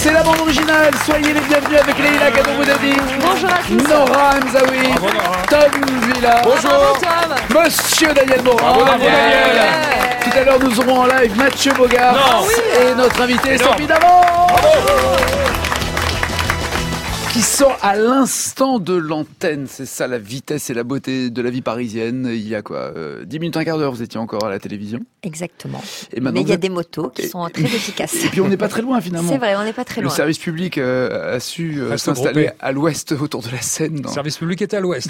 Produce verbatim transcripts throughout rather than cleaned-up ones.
C'est la bande originale. Soyez les bienvenus avec Leïla Kadoumoudadi. Bonjour à tous. Nora Hamzaoui. Bravo, Nora. Tom Villa. Bonjour. Tom. Monsieur Daniel Morin. Bravo, Daniel. Yeah. Tout à l'heure, nous aurons en live Mathieu Bogart. Non. Et notre invité, Énorme. Sophie Davant. Qui sort à l'instant de l'antenne. C'est ça la vitesse et la beauté de la vie parisienne. Il y a quoi euh, dix minutes, un quart d'heure, vous étiez encore à la télévision. Exactement. Et maintenant, Mais il y vous a êtes- des motos qui Et- sont très efficaces. Et puis on n'est pas très loin finalement. C'est vrai, on n'est pas très Le loin. service public euh, a su euh, Reste s'installer groupé. à l'ouest autour de la Seine. Le dans- service public était à l'ouest.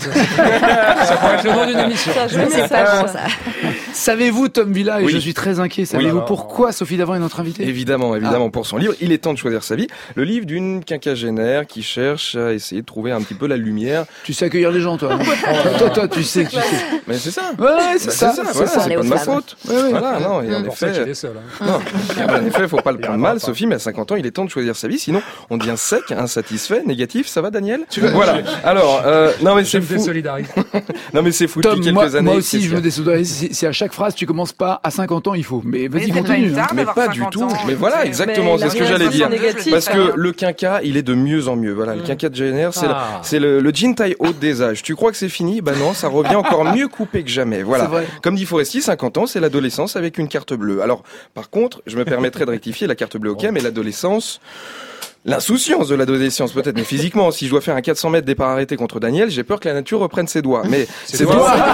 Ça pourrait être le nom d'une émission. C'est un joli message, ça. Savez-vous, Tom Villa, et Oui. je suis très inquiet, savez-vous alors. pourquoi Sophie Davant est notre invitée? Évidemment, évidemment, pour son livre, Il est temps de choisir sa vie. Le livre d'une quinquagénaire qui cherche à essayer de trouver un petit peu la lumière. Tu sais accueillir les gens, toi. toi, toi, toi, tu sais, tu sais. Mais c'est ça. Ouais, ouais, Bah, c'est ça. c'est ça, c'est voilà, ça. c'est pas de ma faute. Ouais, ouais. Voilà, non, et en C'est pour ça qu'il effet, est seul. hein. non, en effet, faut pas le Il prendre arrivera mal, pas. Sophie, mais à cinquante ans, il est temps de choisir sa vie, sinon on devient sec, insatisfait, négatif, ça va, Daniel? Voilà. Alors, euh, non, mais Je c'est me fou. désolidarise. Non, mais c'est fou Tom, depuis quelques moi, années. moi aussi, qu'est-ce je me qu'il y a désolidarise. Si, si à chaque phrase, tu commences pas à cinquante ans, il faut. Mais vas-y, Mais c'est pas continue. une hein. tare Mais d'avoir pas du cinquante tout. ans, Mais voilà, c'est- exactement, Mais c'est ce que la j'allais dire. réaction négative, Parce que alors. le quinquat, il est de mieux en mieux. Voilà, le quinquat de Jenner, c'est le, Ah. c'est le, le jean taille haute des âges. Tu crois que c'est fini? Bah non, ça revient encore mieux coupé que jamais. Voilà. C'est vrai. Comme dit Foresti, cinquante ans, c'est l'adolescence avec une carte bleue. Alors, par contre, je me permettrai de rectifier la carte bleue, ok, mais l'adolescence, l'insouciance de l'adolescence peut-être, mais physiquement, si je dois faire un quatre cents mètres départ arrêté contre Daniel, j'ai peur que la nature reprenne ses doigts. Mais c'est doigts. toi.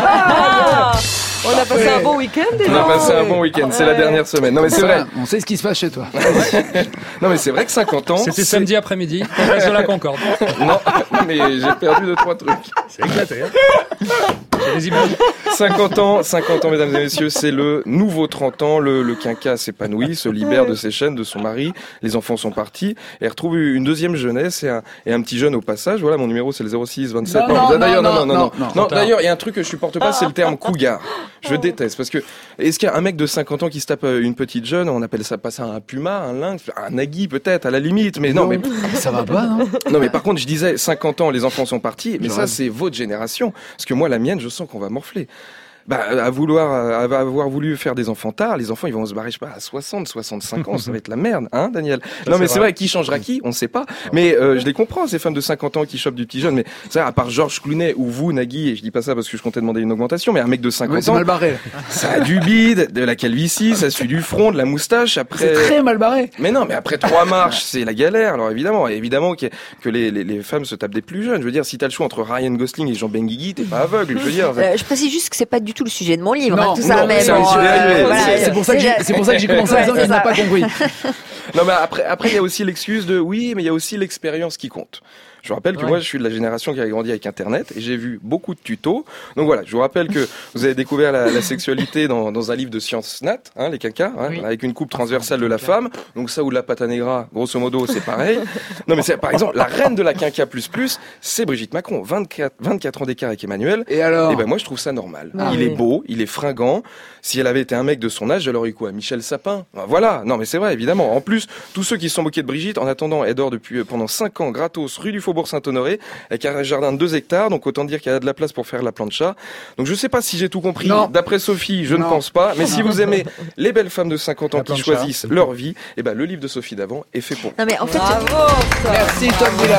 Ah, on a passé un bon week-end, On a passé un bon week-end, c'est la dernière semaine. Non mais c'est vrai. On sait ce qui se passe chez toi. Non mais c'est vrai que cinquante ans. C'était c'est- samedi après-midi, place de la Concorde. Non, mais j'ai perdu deux trois trucs. C'est éclaté. Hein. J'ai des images. cinquante ans, cinquante ans, mesdames et messieurs, c'est le nouveau trente ans. Le, le quinquat s'épanouit, se libère de ses chaînes, de son mari. Les enfants sont partis et retrouve une deuxième jeunesse et un, et un petit jeune au passage. Voilà, mon numéro c'est le zéro six vingt-sept. Non, non, d'ailleurs, non, non, non, non, non, non. non. Non, d'ailleurs, il y a un truc que je supporte pas, c'est le terme cougar. Je déteste parce que est-ce qu'il y a un mec de cinquante ans qui se tape une petite jeune, on appelle ça pas ça un puma, un lynx, un nagui peut-être à la limite, mais non, mais Ça va pas, non? non, mais par contre, je disais cinquante ans, les enfants sont partis, mais Je ça, rêve. c'est votre génération. Parce que moi, la mienne, je sens qu'on va morfler. Bah, à vouloir, à avoir voulu faire des enfants tard, les enfants, ils vont se barrer, je sais pas, à soixante, soixante-cinq ans, ça va être la merde, hein, Daniel? Non, mais c'est c'est vrai. vrai, qui changera qui? On ne sait pas. Mais, euh, je les comprends, ces femmes de cinquante ans qui chopent du petit jeune. Mais, ça, à part Georges Clooney ou vous, Nagui, et je dis pas ça parce que je comptais demander une augmentation, mais un mec de Ouais, cinquante c'est ans, mal barré. ça a du bide, de la calvitie, ça suit du front, de la moustache, après. C'est très mal barré. Mais non, mais après trois marches, c'est la galère. Alors évidemment, évidemment que, que les, les, les femmes se tapent des plus jeunes. Je veux dire, si t'as le choix entre Ryan Gosling et Jean Benguigui, t'es pas aveugle. Je veux dire. Euh, je précise juste que c'est pas du tout le sujet de mon livre, Non, hein, tout ça, non, mais c'est un bon, sujet dérivé. voilà, C'est pour ça que j'ai, c'est pour ça que j'ai commencé à Ouais, dire c'est qu'elle n'a ça. pas compris. Non, mais après, après, il y a aussi l'excuse de oui, mais il y a aussi l'expérience qui compte. Je vous rappelle que Ouais. moi, je suis de la génération qui a grandi avec Internet et j'ai vu beaucoup de tutos. Donc voilà, je vous rappelle que vous avez découvert la, la sexualité dans, dans un livre de sciences nat, hein, les quinquas, hein, Oui. avec une coupe transversale de la femme. Donc ça ou la pata negra, grosso modo, c'est pareil. Non, mais c'est, par exemple, la reine de la quinca plus plus, c'est Brigitte Macron. vingt-quatre, vingt-quatre ans d'écart avec Emmanuel. Et alors? Et ben moi je trouve ça normal. Ah il oui. est beau, il est fringant. Si elle avait été un mec de son âge, elle aurait eu quoi? Michel Sapin. Ben voilà. Non mais c'est vrai évidemment. En plus, tous ceux qui se sont moqués de Brigitte, en attendant, elle dort depuis euh, pendant cinq ans gratos rue du Faubourg Saint-Honoré avec un jardin de deux hectares. Donc autant dire qu'elle a de la place pour faire la plancha. Donc je sais pas si j'ai tout compris. Non. D'après Sophie, je Non. ne pense pas. Mais si vous aimez les belles femmes de cinquante ans La qui plancha. choisissent leur vie, et ben le livre de Sophie Davant est fait pour. Non mais en fait, Merci, Tom Villa.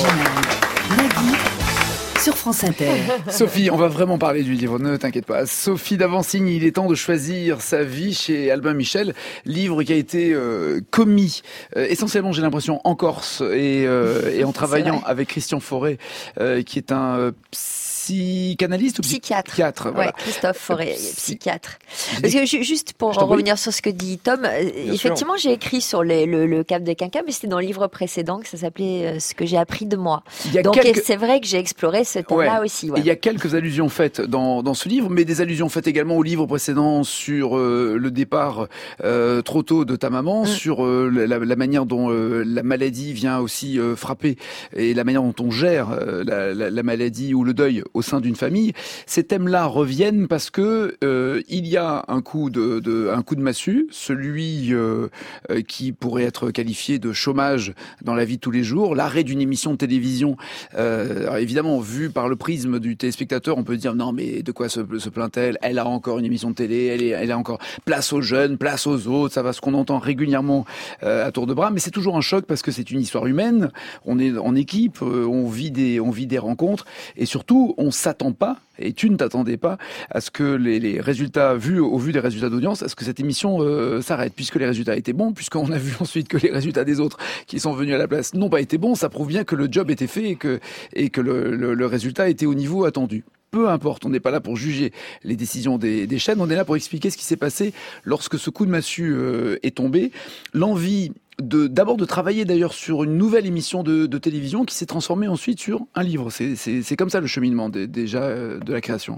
Nagui sur France Inter. Sophie, on va vraiment parler du livre, ne t'inquiète pas. Sophie Davancigne, il est temps de choisir sa vie chez Albin Michel, livre qui a été euh, commis euh, essentiellement, j'ai l'impression, en Corse et, euh, et en travaillant vrai. avec Christian Fauré, euh, qui est un euh, psychanalyste ou psychiatre. psychiatre, Ouais, voilà. Christophe Fauré, Psy- psychiatre. Parce que ju- juste pour Je t'en en revenir sur ce que dit Tom, euh, sûr. effectivement, j'ai écrit sur les- le, le cap de Quinca, mais c'était dans le livre précédent que ça s'appelait euh, Ce que j'ai appris de moi. Il y a Donc quelques... et c'est vrai que j'ai exploré ce thème-là Ouais. aussi. Et Ouais. il y a quelques allusions faites dans, dans ce livre, mais des allusions faites également au livre précédent sur euh, le départ euh, trop tôt de ta maman, Mm. sur euh, la, la manière dont euh, la maladie vient aussi euh, frapper et la manière dont on gère euh, la, la, la maladie ou le deuil au sein d'une famille. Ces thèmes-là reviennent parce que euh, il y a un coup de, de un coup de massue, celui euh, euh, qui pourrait être qualifié de chômage dans la vie de tous les jours, l'arrêt d'une émission de télévision, euh, alors évidemment vu par par le prisme du téléspectateur, on peut dire non mais de quoi se, se plaint-elle? Elle a encore une émission de télé, elle, est, elle a encore place aux jeunes, place aux autres, ça va ce qu'on entend régulièrement euh, à tour de bras, mais c'est toujours un choc parce que c'est une histoire humaine, on est en équipe, euh, on vit des on vit des rencontres et surtout on s'attend pas, et tu ne t'attendais pas à ce que les, les résultats vus au vu des résultats d'audience, à ce que cette émission euh, s'arrête, puisque les résultats étaient bons, puisqu'on a vu ensuite que les résultats des autres qui sont venus à la place n'ont pas été bons, ça prouve bien que le job était fait et que et que le, le, le résultat était au niveau attendu. Peu importe, on n'est pas là pour juger les décisions des, des chaînes, on est là pour expliquer ce qui s'est passé lorsque ce coup de massue euh, est tombé. L'envie de d'abord de travailler d'ailleurs sur une nouvelle émission de, de télévision qui s'est transformée ensuite sur un livre. C'est, c'est, c'est comme ça le cheminement de, déjà euh, de la création.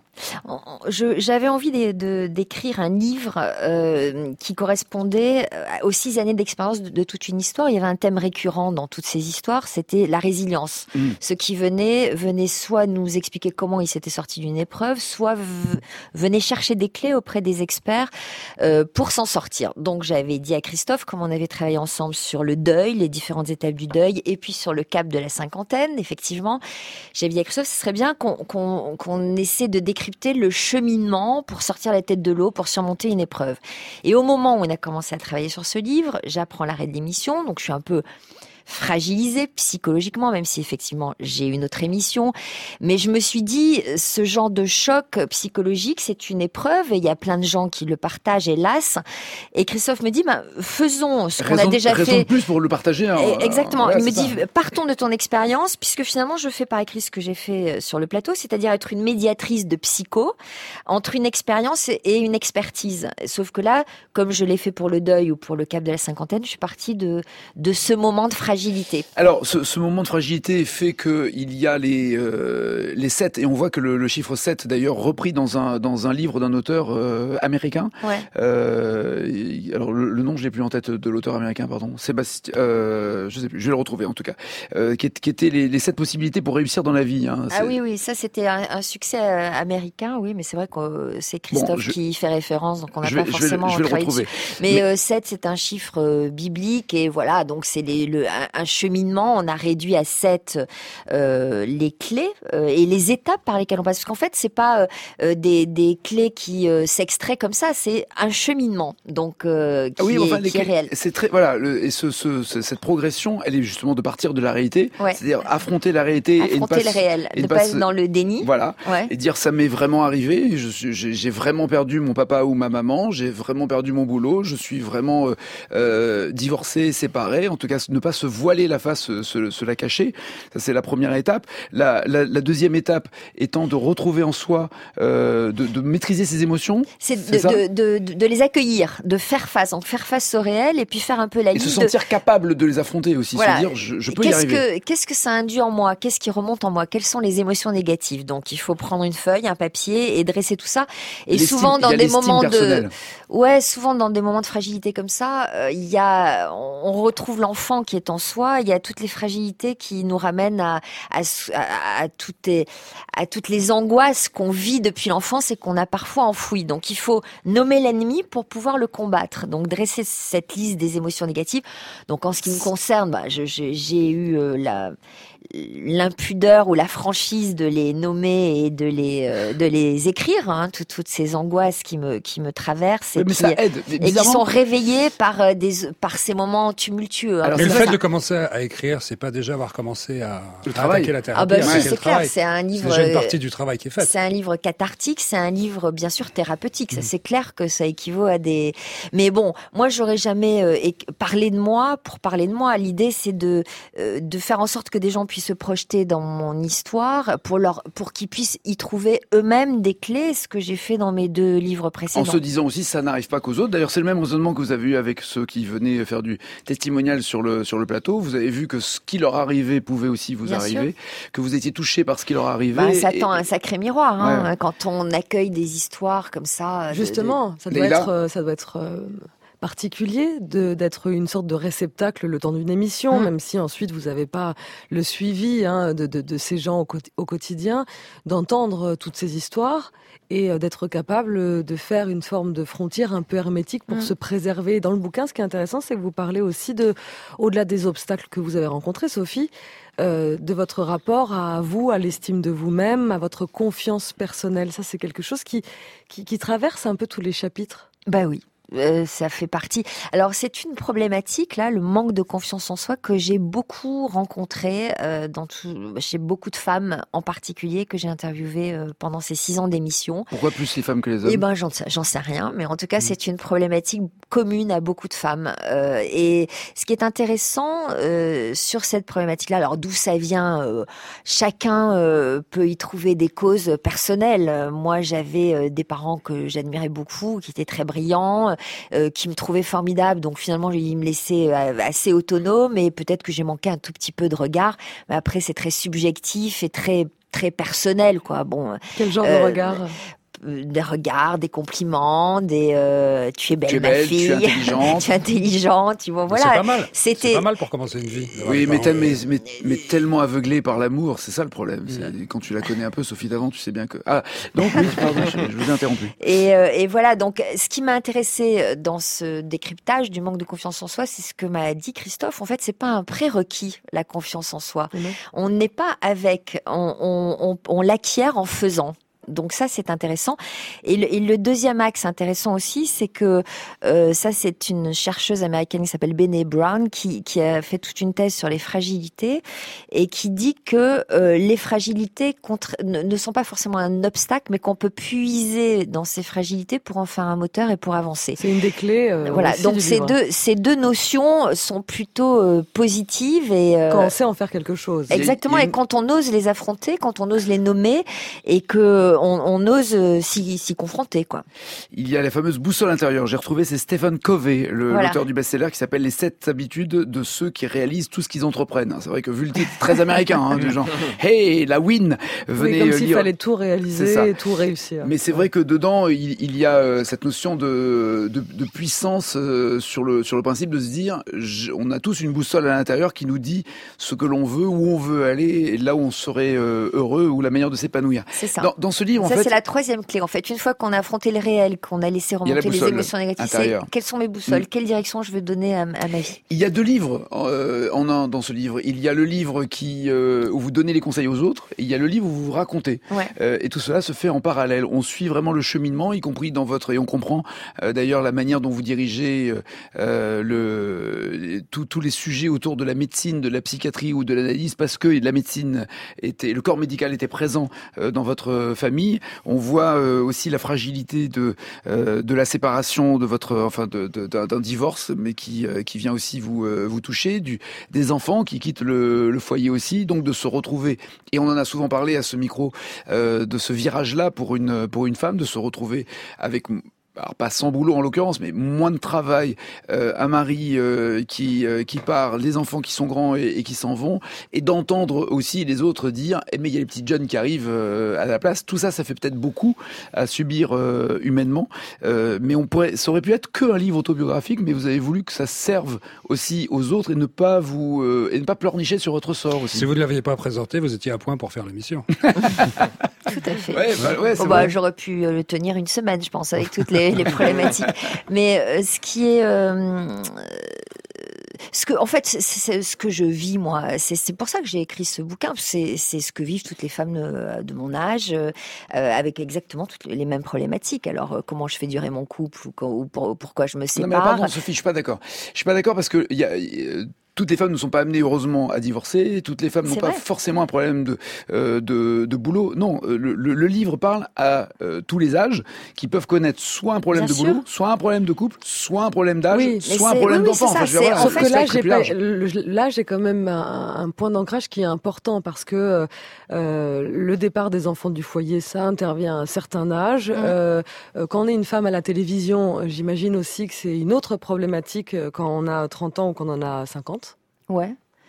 Je, j'avais envie de, de, d'écrire un livre euh, qui correspondait aux six années d'expérience de, de toute une histoire. Il y avait un thème récurrent dans toutes ces histoires, c'était la résilience. Mmh. Ceux qui venaient, venaient soit nous expliquer comment ils s'étaient sortis d'une épreuve, soit v- venaient chercher des clés auprès des experts euh, pour s'en sortir. Donc j'avais dit à Christophe, comme on avait travaillé ensemble sur le deuil, les différentes étapes du deuil, et puis sur le cap de la cinquantaine, effectivement. J'avais dit à Christophe, ce serait bien qu'on, qu'on, qu'on essaie de décrypter le cheminement pour sortir la tête de l'eau, pour surmonter une épreuve. Et au moment où on a commencé à travailler sur ce livre, j'apprends l'arrêt de l'émission, donc je suis un peu fragilisée psychologiquement, même si effectivement j'ai une autre émission. Mais je me suis dit, ce genre de choc psychologique, c'est une épreuve et il y a plein de gens qui le partagent, hélas. Et Christophe me dit, bah, faisons ce qu'on raison, a déjà raison fait. De plus pour le partager. Hein. Exactement. Ouais, il me ça. dit, partons de ton expérience, puisque finalement je fais par écrit ce que j'ai fait sur le plateau, c'est-à-dire être une médiatrice de psycho entre une expérience et une expertise. Sauf que là, comme je l'ai fait pour le deuil ou pour le cap de la cinquantaine, je suis partie de, de ce moment de fragilité. Alors, ce, ce moment de fragilité fait que il y a les euh, les sept, et on voit que le, le chiffre sept, d'ailleurs, repris dans un dans un livre d'un auteur euh, américain. Ouais. Euh, alors le, le nom, je l'ai plus en tête de l'auteur américain, pardon. Sébastien, euh, je sais plus, je vais le retrouver en tout cas. Euh, qui, est, qui était les, les sept possibilités pour réussir dans la vie. Hein. Ah oui, oui, ça c'était un, un succès euh, américain, oui, mais c'est vrai que c'est Christophe bon, je, qui y fait référence, donc on n'a pas forcément je vais, je vais travaillé le retrouver. dessus. Mais, mais... Euh, sept, c'est un chiffre euh, biblique et voilà, donc c'est les, le un, un cheminement. On a réduit à sept euh, les clés euh, et les étapes par lesquelles on passe. Parce qu'en fait, c'est pas euh, des, des clés qui euh, s'extraient comme ça, c'est un cheminement, donc euh, qui, oui, enfin, est, qui clés, est réel. C'est très voilà, le, et ce, ce, ce, cette progression, elle est justement de partir de la réalité, ouais. c'est-à-dire affronter la réalité, affronter et ne pas le réel, et ne pas pas être dans le déni. Voilà, ouais. et dire ça m'est vraiment arrivé. Je suis, j'ai, j'ai vraiment perdu mon papa ou ma maman, j'ai vraiment perdu mon boulot, je suis vraiment euh, euh, divorcé, séparé. En tout cas, ne pas se voiler la face, se, se, se la cacher. Ça, c'est la première étape. La, la, la deuxième étape étant de retrouver en soi, euh, de, de maîtriser ses émotions. C'est, c'est de, ça de, de, de, de les accueillir, de faire face, donc faire face au réel et puis faire un peu la liste. Et se sentir de... capable de les affronter aussi, voilà. Se dire je, je peux qu'est-ce y arriver. Que, qu'est-ce que ça induit en moi? Qu'est-ce qui remonte en moi? Quelles sont les émotions négatives? Donc il faut prendre une feuille, un papier et dresser tout ça. Et l'estime, souvent dans des moments personnelle. de, ouais, souvent dans des moments de fragilité comme ça, euh, il y a, on retrouve l'enfant qui est en soi. Il y a toutes les fragilités qui nous ramènent à, à, à, à, toutes les, à toutes les angoisses qu'on vit depuis l'enfance et qu'on a parfois enfouies. Donc il faut nommer l'ennemi pour pouvoir le combattre. Donc dresser cette liste des émotions négatives. Donc en ce qui me concerne, bah, je, je, j'ai eu euh, la l'impudeur ou la franchise de les nommer et de les euh, de les écrire, hein, tout, toutes ces angoisses qui me qui me traversent et, oui, mais qui, ça aide, et qui sont réveillées par des par ces moments tumultueux. Hein. Alors, mais le fait ça. de commencer à écrire, c'est pas déjà avoir commencé à, à attaquer la thérapie. Ah bah si, c'est clair, c'est un livre. C'est déjà une partie du travail qui est faite. C'est un livre cathartique, c'est un livre bien sûr thérapeutique. Ça, mmh. c'est clair que ça équivaut à des. Mais bon, moi j'aurais jamais euh, parlé de moi pour parler de moi. L'idée c'est de euh, de faire en sorte que des gens puissent se projeter dans mon histoire pour leur pour qu'ils puissent y trouver eux-mêmes des clés, ce que j'ai fait dans mes deux livres précédents. En se disant aussi ça n'arrive pas qu'aux autres. D'ailleurs, c'est le même raisonnement que vous avez eu avec ceux qui venaient faire du testimonial sur le sur le plateau. Vous avez vu que ce qui leur arrivait pouvait aussi vous Bien arriver, sûr. Que vous étiez touché par ce qui leur arrivait. Bah, ça et... tend un sacré miroir hein, ouais. Quand on accueille des histoires comme ça. Justement, de... ça doit Leïla. être ça doit être particulier de, d'être une sorte de réceptacle le temps d'une émission, mmh. même si ensuite vous n'avez pas le suivi hein, de, de, de ces gens au, au quotidien, d'entendre toutes ces histoires et d'être capable de faire une forme de frontière un peu hermétique pour mmh. se préserver. Dans le bouquin, ce qui est intéressant, c'est que vous parlez aussi de, au-delà des obstacles que vous avez rencontrés, Sophie, Euh, de votre rapport à vous, à l'estime de vous-même, à votre confiance personnelle. Ça, c'est quelque chose qui, qui, qui traverse un peu tous les chapitres. Bah oui. Euh, ça fait partie. Alors c'est une problématique là, le manque de confiance en soi que j'ai beaucoup rencontré euh, dans tout, chez beaucoup de femmes en particulier que j'ai interviewées euh, pendant ces six ans d'émission. Pourquoi plus les femmes que les hommes ? Eh ben j'en, j'en sais rien, mais en tout cas mmh. c'est une problématique commune à beaucoup de femmes. Euh, et ce qui est intéressant euh, sur cette problématique-là, alors d'où ça vient, euh, chacun euh, peut y trouver des causes personnelles. Moi j'avais euh, des parents que j'admirais beaucoup, qui étaient très brillants. Euh, qui me trouvait formidable, donc finalement il me laissait euh, assez autonome et peut-être que j'ai manqué un tout petit peu de regard, mais après c'est très subjectif et très très personnel quoi. Bon. Quel genre euh, de regard ? Des regards, des compliments, des euh, tu es belle, tu es ma belle, fille, tu es intelligente, tu es intelligente, tu vois, voilà. C'est pas mal. C'était... C'est pas mal pour commencer une vie. Oui, mais, tel, mais, mais, mais tellement aveuglé par l'amour, c'est ça le problème. C'est, quand tu la connais un peu, Sophie d'avant, tu sais bien que. Ah, donc oui, pardon, je, je vous ai interrompu. Et, euh, et voilà, donc ce qui m'a intéressé dans ce décryptage du manque de confiance en soi, c'est ce que m'a dit Christophe. En fait, c'est pas un prérequis la confiance en soi. Mmh. On n'est pas avec, on, on, on, on l'acquiert en faisant. Donc ça, c'est intéressant. Et le, et le deuxième axe intéressant aussi, c'est que euh, ça, c'est une chercheuse américaine qui s'appelle Brené Brown qui, qui a fait toute une thèse sur les fragilités et qui dit que euh, les fragilités contre, ne, ne sont pas forcément un obstacle, mais qu'on peut puiser dans ces fragilités pour en faire un moteur et pour avancer. C'est une des clés. Euh, voilà. Donc ces livre. deux, ces deux notions sont plutôt euh, positives et euh, quand on sait en faire quelque chose. Exactement. une... Et quand on ose les affronter, quand on ose les nommer et que On, on ose s'y, s'y confronter, quoi. Il y a la fameuse boussole intérieure. J'ai retrouvé, c'est Stephen Covey, le, voilà. l'auteur du best-seller qui s'appelle Les sept habitudes de ceux qui réalisent tout ce qu'ils entreprennent. C'est vrai que vu le titre très américain, hein, du genre, hey, la win, venez oui, comme lire. s'il fallait tout réaliser et tout réussir. Mais c'est vrai que dedans, il, il y a euh, cette notion de, de, de puissance euh, sur le sur le principe de se dire, je, on a tous une boussole à l'intérieur qui nous dit ce que l'on veut, où on veut aller, et là où on serait euh, heureux, ou la manière de s'épanouir. C'est ça. Dans, dans ce livre, en ça, fait, c'est la troisième clé. En fait, une fois qu'on a affronté le réel, qu'on a laissé remonter les émotions négatives, c'est quelles sont mes boussoles, mmh. quelle direction je veux donner à, à ma vie. Il y a deux livres euh, en un dans ce livre. Il y a le livre qui euh, où vous donnez les conseils aux autres, et il y a le livre où vous vous racontez. Ouais. Euh, et tout cela se fait en parallèle. On suit vraiment le cheminement, y compris dans votre et on comprend euh, d'ailleurs la manière dont vous dirigez euh, le tous tous les sujets autour de la médecine, de la psychiatrie ou de l'analyse, parce que la médecine était, le corps médical était présent euh, dans votre famille. On voit euh, aussi la fragilité de euh, de la séparation de votre enfin de, de, d'un, d'un divorce, mais qui euh, qui vient aussi vous euh, vous toucher, du des enfants qui quittent le, le foyer aussi, donc de se retrouver. Et on en a souvent parlé à ce micro euh, de ce virage-là pour une pour une femme, de se retrouver avec, alors pas sans boulot en l'occurrence, mais moins de travail, euh, un mari euh, qui euh, qui part, les enfants qui sont grands et, et qui s'en vont, et d'entendre aussi les autres dire eh, mais il y a les petites jeunes qui arrivent euh, à la place. Tout ça, ça fait peut-être beaucoup à subir euh, humainement, euh, mais on pourrait, ça aurait pu être que un livre autobiographique, mais vous avez voulu que ça serve aussi aux autres et ne pas vous euh, et ne pas pleurnicher sur votre sort aussi. Si vous ne l'aviez pas présenté, vous étiez à point pour faire l'émission. Tout à fait. Ouais, bah, ouais, bon, bah, j'aurais pu le tenir une semaine, je pense, avec toutes les, les problématiques. Mais euh, ce qui est, euh, ce que, en fait, c'est, c'est ce que je vis moi. C'est, c'est pour ça que j'ai écrit ce bouquin. C'est, c'est ce que vivent toutes les femmes de, de mon âge, euh, avec exactement toutes les mêmes problématiques. Alors, euh, comment je fais durer mon couple ou, ou pour, pourquoi je me sépare. Non, mais pardon, Sophie, je suis pas d'accord. Je suis pas d'accord parce que il y a. Y, toutes les femmes ne sont pas amenées heureusement à divorcer. Toutes les femmes n'ont pas forcément un problème de euh, de, de boulot. Non, le, le, le livre parle à euh, tous les âges qui peuvent connaître soit un problème Bien de sûr. boulot, soit un problème de couple, soit un problème d'âge, oui, soit un problème oui, oui, d'enfant. Enfin, je voilà, sauf que là, j'ai pas, là, j'ai quand même un, un point d'ancrage qui est important parce que euh, le départ des enfants du foyer, ça intervient à un certain âge. Mmh. Euh, quand on est une femme à la télévision, j'imagine aussi que c'est une autre problématique quand on a trente ans ou quand on en a cinquante. Ouais.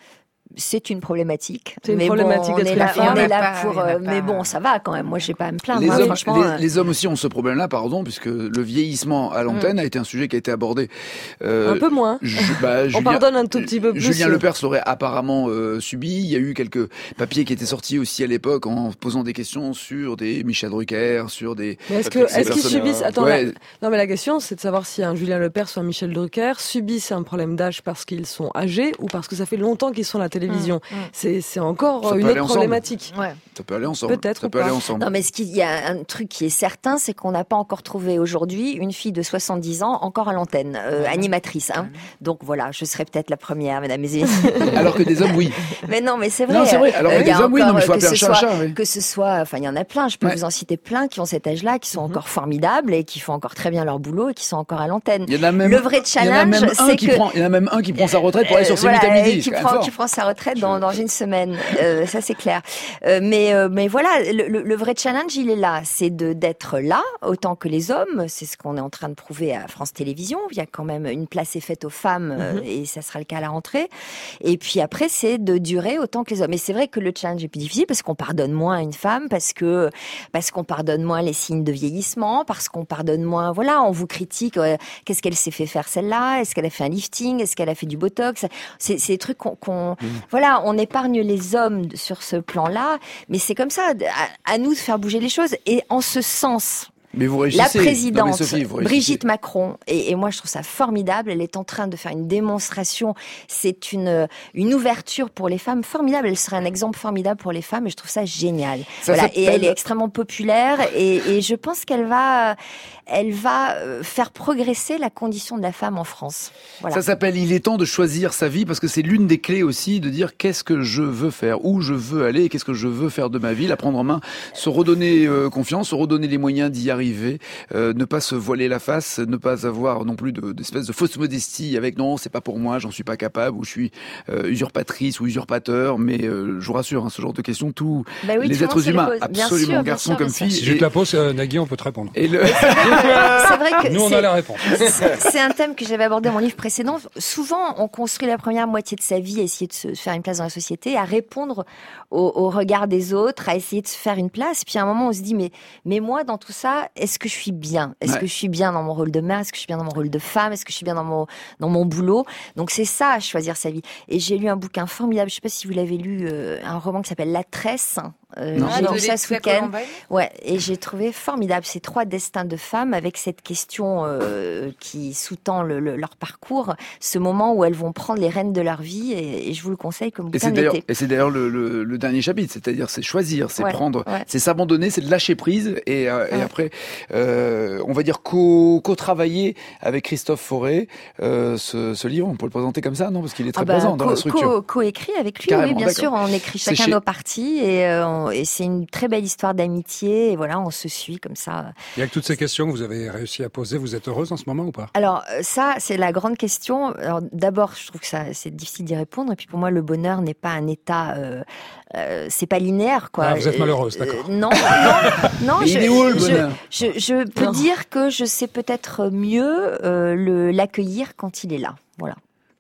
c'est une problématique. C'est une mais problématique bon, on d'être est là, une femme. on est Il y en a là pas, pour. il y en a euh, pas. mais bon, ça va quand même. Moi, j'ai pas à me plaindre. Les, hein, hommes, franchement, les, euh, les hommes aussi ont ce problème-là, pardon, puisque le vieillissement à l'antenne Mm. a été un sujet qui a été abordé. Euh, Un peu moins. Je, bah, On Julien- pardonne un tout petit peu plus. Julien Lepers l'aurait apparemment euh, subi. Il y a eu quelques papiers qui étaient sortis aussi à l'époque en posant des questions sur des Michel Drucker, sur des. Mais est-ce que Patrick est-ce qu'ils Sébastien. subissent Attends, Ouais. la- non mais la question c'est de savoir si un Julien Lepers ou un Michel Drucker subissent un problème d'âge parce qu'ils sont âgés ou parce que ça fait longtemps qu'ils sont à la télévision. Mm, mm. C'est c'est encore Ça peut une aller autre ensemble. problématique. Ouais. Ça peut aller ensemble. Peut-être Ça ou peut pas. aller ensemble. Non, mais ce qu'il y a un truc qui est certain, c'est qu'on n'a pas encore trouvé aujourd'hui une fille de soixante-dix ans encore à l'antenne, euh, animatrice. Hein. Donc voilà, je serai peut-être la première, mesdames et messieurs. Alors que des hommes, oui. Mais non, mais c'est vrai. Non, c'est vrai. Alors euh, que il y des a hommes, oui, non, encore, mais il faut euh, appeler que un ce chat un soit- chat. Oui. Que ce soit, enfin, il y en a plein. Je peux Ouais. vous en citer plein qui ont cet âge-là, qui sont Mhm. encore formidables et qui font encore très bien leur boulot et qui sont encore à l'antenne. Il y en a même. Le vrai il y en a challenge, même un c'est qui que prend. Il y en a même un qui prend sa retraite pour aller sur Euh, ses huit voilà, à midi. qui c'est quand même prend, fort. qui prend sa retraite dans, dans une semaine. Euh, ça, c'est clair. Euh, mais, euh, mais voilà, le, le, le vrai challenge, il est là. C'est de d'être là, autant que les hommes. C'est ce qu'on est en train de prouver à France Télévisions. Il y a quand même une place est faite aux femmes, euh, et ça sera le cas à la rentrée. Et puis après, c'est de durer autant que les hommes. Et c'est vrai que le challenge est plus difficile parce qu'on pardonne moins à une femme, parce que parce qu'on pardonne moins les signes de vieillissement, parce qu'on pardonne moins. Voilà, on vous critique. euh, qu'est-ce qu'elle s'est fait faire celle-là? Est-ce qu'elle a fait un lifting? Est-ce qu'elle a fait du botox? C'est c'est des trucs qu'on, qu'on voilà, on épargne les hommes sur ce plan-là, mais c'est comme ça. À, à nous de faire bouger les choses. Et en ce sens, Mais vous la réussissez. Non, mais présidente Sophie, vous réussissez. Brigitte Macron, et, et moi je trouve ça formidable, elle est en train de faire une démonstration, c'est une, une ouverture pour les femmes formidable, elle serait un exemple formidable pour les femmes et je trouve ça génial. Ça Voilà. Et elle s'appelle- est extrêmement populaire et, et je pense qu'elle va, elle va euh, faire progresser la condition de la femme en France. Voilà. Ça s'appelle Il est temps de choisir sa vie parce que c'est l'une des clés aussi de dire qu'est-ce que je veux faire, où je veux aller, qu'est-ce que je veux faire de ma vie, la prendre en main, se redonner euh, confiance, se redonner les moyens d'y arriver, euh, ne pas se voiler la face, ne pas avoir non plus de, d'espèce de fausse modestie avec non, c'est pas pour moi, j'en suis pas capable, ou je suis euh, usurpatrice ou usurpateur, mais euh, je vous rassure, hein, ce genre de questions, tous Bah oui, les tout le êtres monde se les humains, pose. Bien absolument, sûr, bien garçons sûr, comme bien sûr. filles. Si je te la pose, euh, Nagui, on peut te répondre. et le... C'est vrai que Nous, on c'est- a la réponse. C'est un thème que j'avais abordé dans mon livre précédent. Souvent, on construit la première moitié de sa vie à essayer de se faire une place dans la société, à répondre au, au regard des autres, à essayer de se faire une place. Puis à un moment, on se dit, mais, mais moi, dans tout ça, est-ce que je suis bien? Est-ce Ouais. que je suis bien dans mon rôle de mère? Est-ce que je suis bien dans mon rôle de femme? Est-ce que je suis bien dans mon, dans mon boulot? Donc c'est ça, choisir sa vie. Et j'ai lu un bouquin formidable, je sais pas si vous l'avez lu, euh, un roman qui s'appelle La Tresse. Euh, Non. j'ai Ah, lu de ça ce Laetitia week-end. Colombani. Ouais, et j'ai trouvé formidable ces trois destins de femmes avec cette question euh, qui sous-tend le, le- leur parcours, ce moment où elles vont prendre les rênes de leur vie, et, et je vous le conseille comme Et bouquin c'est de d'ailleurs, l'été. et c'est d'ailleurs le, le, le dernier chapitre, c'est-à-dire c'est choisir, c'est Ouais, prendre, ouais. c'est s'abandonner, c'est de lâcher prise et, euh, et Ouais. après, euh, on va dire co- co-travailler avec Christophe Fauré euh, ce, ce livre. On peut le présenter comme ça, non? Parce qu'il est très Ah bah, présent dans co- la structure. co- Co-écrit avec lui, Carrément, oui, bien d'accord. sûr. On écrit C'est chacun chez- nos parties et, euh, on- et c'est une très belle histoire d'amitié. Et voilà, on se suit comme ça. Il y a que toutes ces questions que vous avez réussi à poser. Vous êtes heureuse en ce moment ou pas? Alors euh, ça, c'est la grande question. Alors d'abord, je trouve que ça, c'est difficile d'y répondre. Et puis pour moi, le bonheur n'est pas un état, euh, euh, c'est pas linéaire, quoi. Ah, vous êtes Euh, malheureuse, euh, d'accord. non, non, non. Mais je, il est où, le je- bonheur? je, je peux Non. dire que je sais peut-être mieux euh, le l'accueillir quand il est là. Voilà.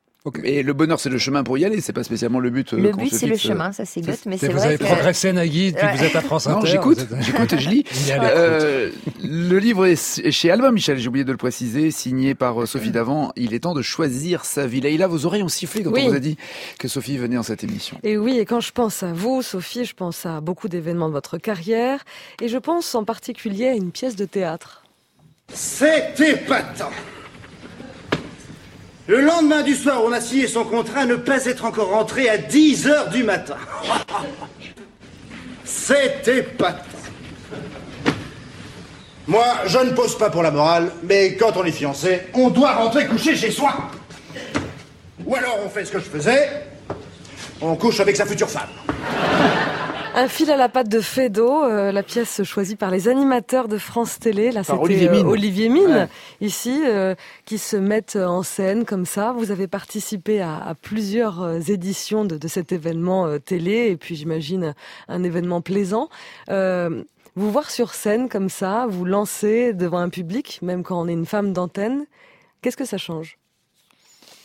Et le bonheur, c'est le chemin pour y aller. C'est pas spécialement le but. euh, Le qu'on but, se c'est le fixe. chemin. Ça, c'est goth, mais Et c'est vous vrai avez que progressé, Nagui, depuis que Ouais. vous êtes à France Inter. Non, j'écoute, Vous êtes- j'écoute et je lis. Il y a l'écoute. Euh, le livre est chez Albin Michel, j'ai oublié de le préciser, signé par euh, Sophie Davant. Il est temps de choisir sa vie. Leïla, vos oreilles ont sifflé quand Oui. on vous a dit que Sophie venait dans cette émission. Et oui, et quand je pense à vous, Sophie, je pense à beaucoup d'événements de votre carrière, et je pense en particulier à une pièce de théâtre. C'est épatant. Le lendemain du soir, on a signé son contrat, ne pas être encore rentré à dix heures du matin. C'est épatant. Moi, je ne pose pas pour la morale, mais quand on est fiancé, on doit rentrer coucher chez soi. Ou alors on fait ce que je faisais, on couche avec sa future femme. Un fil à la patte de Feydeau, euh, la pièce choisie par les animateurs de France Télé. Là, Par c'était Olivier euh, Mine. Olivier Mine, Ouais. ici, euh, qui se mettent en scène comme ça. Vous avez participé à, à plusieurs euh, éditions de, de cet événement euh, télé, et puis j'imagine un événement plaisant. Euh, vous voir sur scène comme ça, vous lancer devant un public, même quand on est une femme d'antenne, qu'est-ce que ça change ?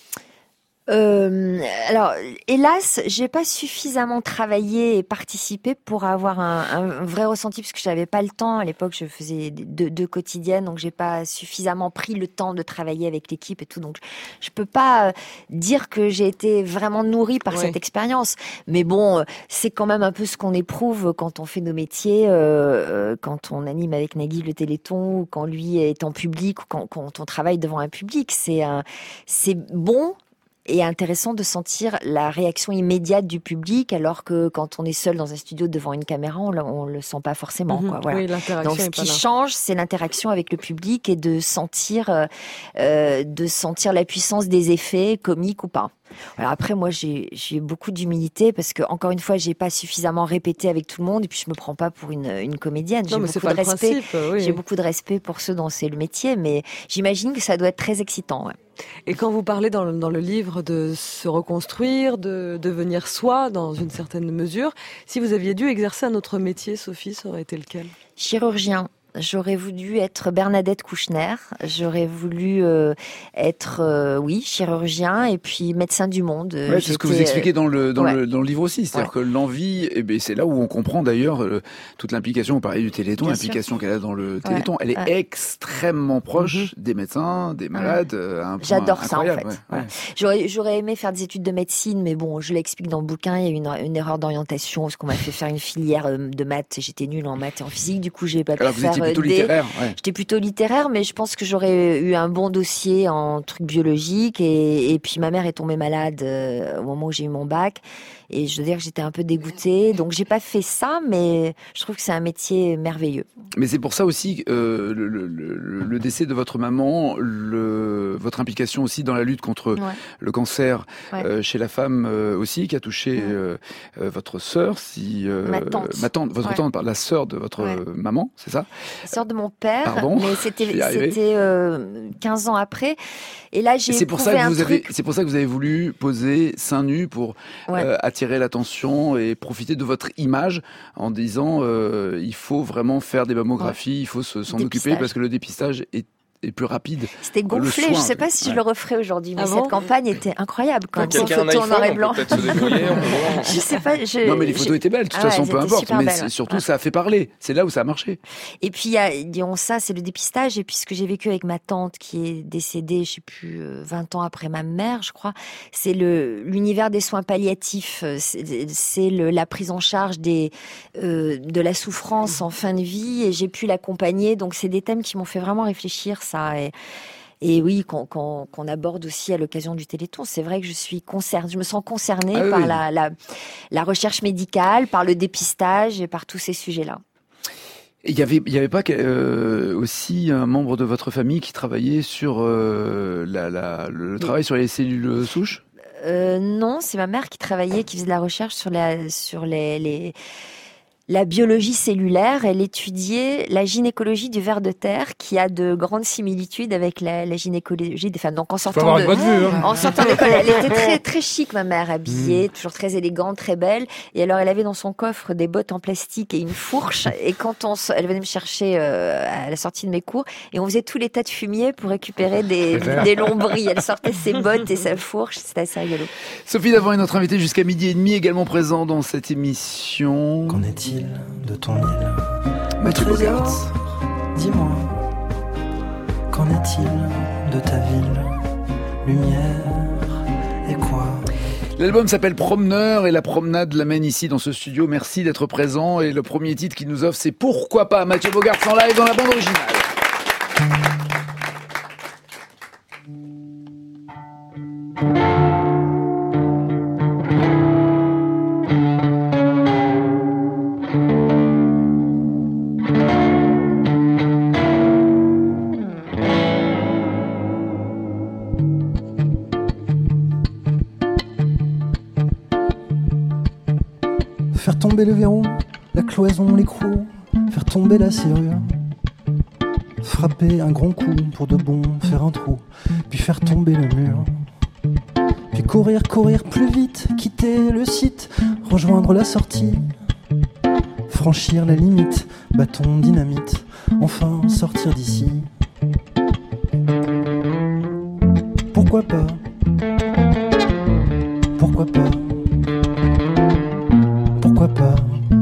Euh, alors, hélas, j'ai pas suffisamment travaillé et participé pour avoir un, un vrai ressenti, parce que j'avais pas le temps. À l'époque, je faisais deux, deux quotidiennes, donc j'ai pas suffisamment pris le temps de travailler avec l'équipe et tout. Donc, je peux pas dire que j'ai été vraiment nourrie par Ouais. cette expérience. Mais bon, c'est quand même un peu ce qu'on éprouve quand on fait nos métiers, euh, quand on anime avec Nagui le Téléthon, ou quand lui est en public, ou quand, quand on travaille devant un public. C'est un, c'est bon. Et intéressant de sentir la réaction immédiate du public, alors que quand on est seul dans un studio devant une caméra, on le, on le sent pas forcément. Mhm. Quoi, voilà. Oui, l'interaction Donc, ce est qui pas là. change, c'est l'interaction avec le public et de sentir, euh, euh, de sentir la puissance des effets, comiques ou pas. Alors après, moi, j'ai, j'ai beaucoup d'humilité parce que, encore une fois, j'ai pas suffisamment répété avec tout le monde, et puis je me prends pas pour une, une comédienne. J'ai Non, mais c'est beaucoup pas de le respect. principe. Oui. J'ai beaucoup de respect pour ceux dont c'est le métier, mais j'imagine que ça doit être très excitant. Ouais. Et quand vous parlez dans le, dans le livre de se reconstruire, de devenir soi dans une certaine mesure, si vous aviez dû exercer un autre métier, Sophie, ça aurait été lequel ? Chirurgien. J'aurais voulu être Bernadette Kouchner. J'aurais voulu euh, être, euh, oui, chirurgien et puis médecin du monde. Ouais, c'est ce que vous J'étais, expliquez dans le dans ouais. le dans le livre aussi, c'est-à-dire Ouais. que l'envie, eh ben c'est là où on comprend d'ailleurs euh, toute l'implication. Vous parlez du Téléthon, Bien l'implication qu'elle a dans le Ouais, Téléthon, elle est ouais. extrêmement proche des médecins, des malades. euh, À un point J'adore ça, en incroyable, fait. ouais, Ouais. J'aurais, j'aurais aimé faire des études de médecine, mais bon, je l'explique dans le bouquin, il y a eu une, une erreur d'orientation, parce qu'on m'a fait faire une filière euh, de maths, et j'étais nulle en maths et en physique, du coup, j'ai pas pu Alors vous faire étiez plutôt euh, des... littéraire. Ouais. J'étais plutôt littéraire, mais je pense que j'aurais eu un bon dossier en trucs biologiques. Et, et puis ma mère est tombée malade euh, au moment où j'ai eu mon bac. Et je veux dire que j'étais un peu dégoûtée. Donc j'ai pas fait ça, mais je trouve que c'est un métier merveilleux. Mais c'est pour ça aussi euh, le, le, le, le décès de votre maman, le, votre implication aussi dans la lutte contre Ouais. le cancer Ouais. euh, chez la femme euh, aussi, qui a touché Ouais. euh, euh, votre sœur, si euh, Ma tante. ma tante, votre Ouais. tante, la sœur de votre Ouais. euh, maman, c'est ça? La sœur de mon père, Pardon, mais je c'était vais y arriver. c'était euh, quinze ans après. Et là j'ai C'est pour éprouvé ça que un vous avez, truc. c'est pour ça que vous avez voulu poser seins nus pour Ouais. euh, attirer l'attention et profiter de votre image en disant euh, il faut vraiment faire des mammographies, il faut se- s'en occuper Dépistage. parce que le dépistage est, est plus rapide. C'était gonflé. soin, Je sais pas si ouais. je le referais aujourd'hui, mais Ah bon cette campagne était incroyable quand même. Quelqu'un a un Photo en noir et iPhone, blanc. on peut peut-être se débrouiller. on peut voir. Je sais pas. Je, Non mais les photos je- étaient belles, de toute Ah ouais, façon elles peu étaient importe, super mais belles, c'est ouais. surtout Ouais. ça a fait parler, c'est là où ça a marché. Et puis, il y a, disons ça, c'est le dépistage. Et puis, ce que j'ai vécu avec ma tante qui est décédée, je sais plus, euh, vingt ans après ma mère, je crois, c'est le, l'univers des soins palliatifs. Euh, C'est, c'est le, la prise en charge des, euh, de la souffrance en fin de vie. Et j'ai pu l'accompagner. Donc, c'est des thèmes qui m'ont fait vraiment réfléchir, ça. Et, et oui, qu'on, qu'on, qu'on aborde aussi à l'occasion du Téléthon. C'est vrai que je suis concernée, je me sens concernée Ah oui, par oui. la, la, la recherche médicale, par le dépistage et par tous ces sujets-là. Il y avait, il y avait pas euh, aussi un membre de votre famille qui travaillait sur euh, la, la, le travail sur les cellules souches? Euh, non, c'est ma mère qui travaillait, qui faisait de la recherche sur la, sur les, les, la biologie cellulaire. Elle étudiait la gynécologie du ver de terre, qui a de grandes similitudes avec la, la gynécologie des femmes. Donc en Faut sortant avoir de, une bonne vue. Hein. en sortant d'école, elle était très très chic, ma mère, habillée, toujours très élégante, très belle. Et alors, elle avait dans son coffre des bottes en plastique et une fourche. Et quand on, s- elle venait me chercher euh, à la sortie de mes cours, et on faisait tous les tas de fumier pour récupérer des, Super. des lombris. Elle sortait ses bottes et sa fourche. C'était assez rigolo. Sophie Davant est notre invitée jusqu'à midi et demi, également présent dans cette émission. Qu'en est-il de ton île? Mathieu Bogart. Dis-moi, qu'en est-il de ta ville? Lumière et quoi? L'album s'appelle Promeneur et la promenade l'amène ici dans ce studio. Merci d'être présent. Et le premier titre qu'il nous offre, c'est Pourquoi pas Mathieu Bogart en live dans la bande originale. Faire tomber le verrou, la cloison, l'écrou, faire tomber la serrure. Frapper un grand coup pour de bon, faire un trou, puis faire tomber le mur. Puis courir, courir plus vite, quitter le site, rejoindre la sortie. Franchir la limite, bâton, dynamite, enfin sortir d'ici. Pourquoi pas? pourquoi pas? Pourquoi pas?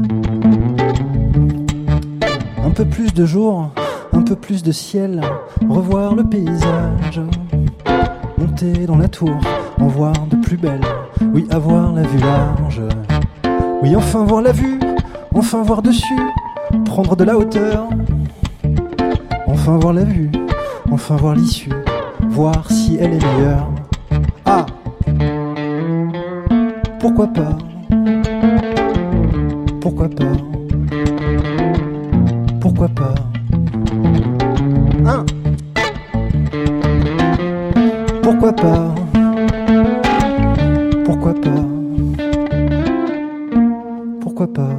Un peu plus de jour, un peu plus de ciel, revoir le paysage, monter dans la tour, en voir de plus belle, oui, avoir la vue large, oui, enfin voir la vue, enfin voir dessus, prendre de la hauteur, enfin voir la vue, enfin voir l'issue, voir si elle est meilleure. Ah, pourquoi pas? Pourquoi pas? Pourquoi pas? Hein? Pourquoi pas? Pourquoi pas? Pourquoi pas?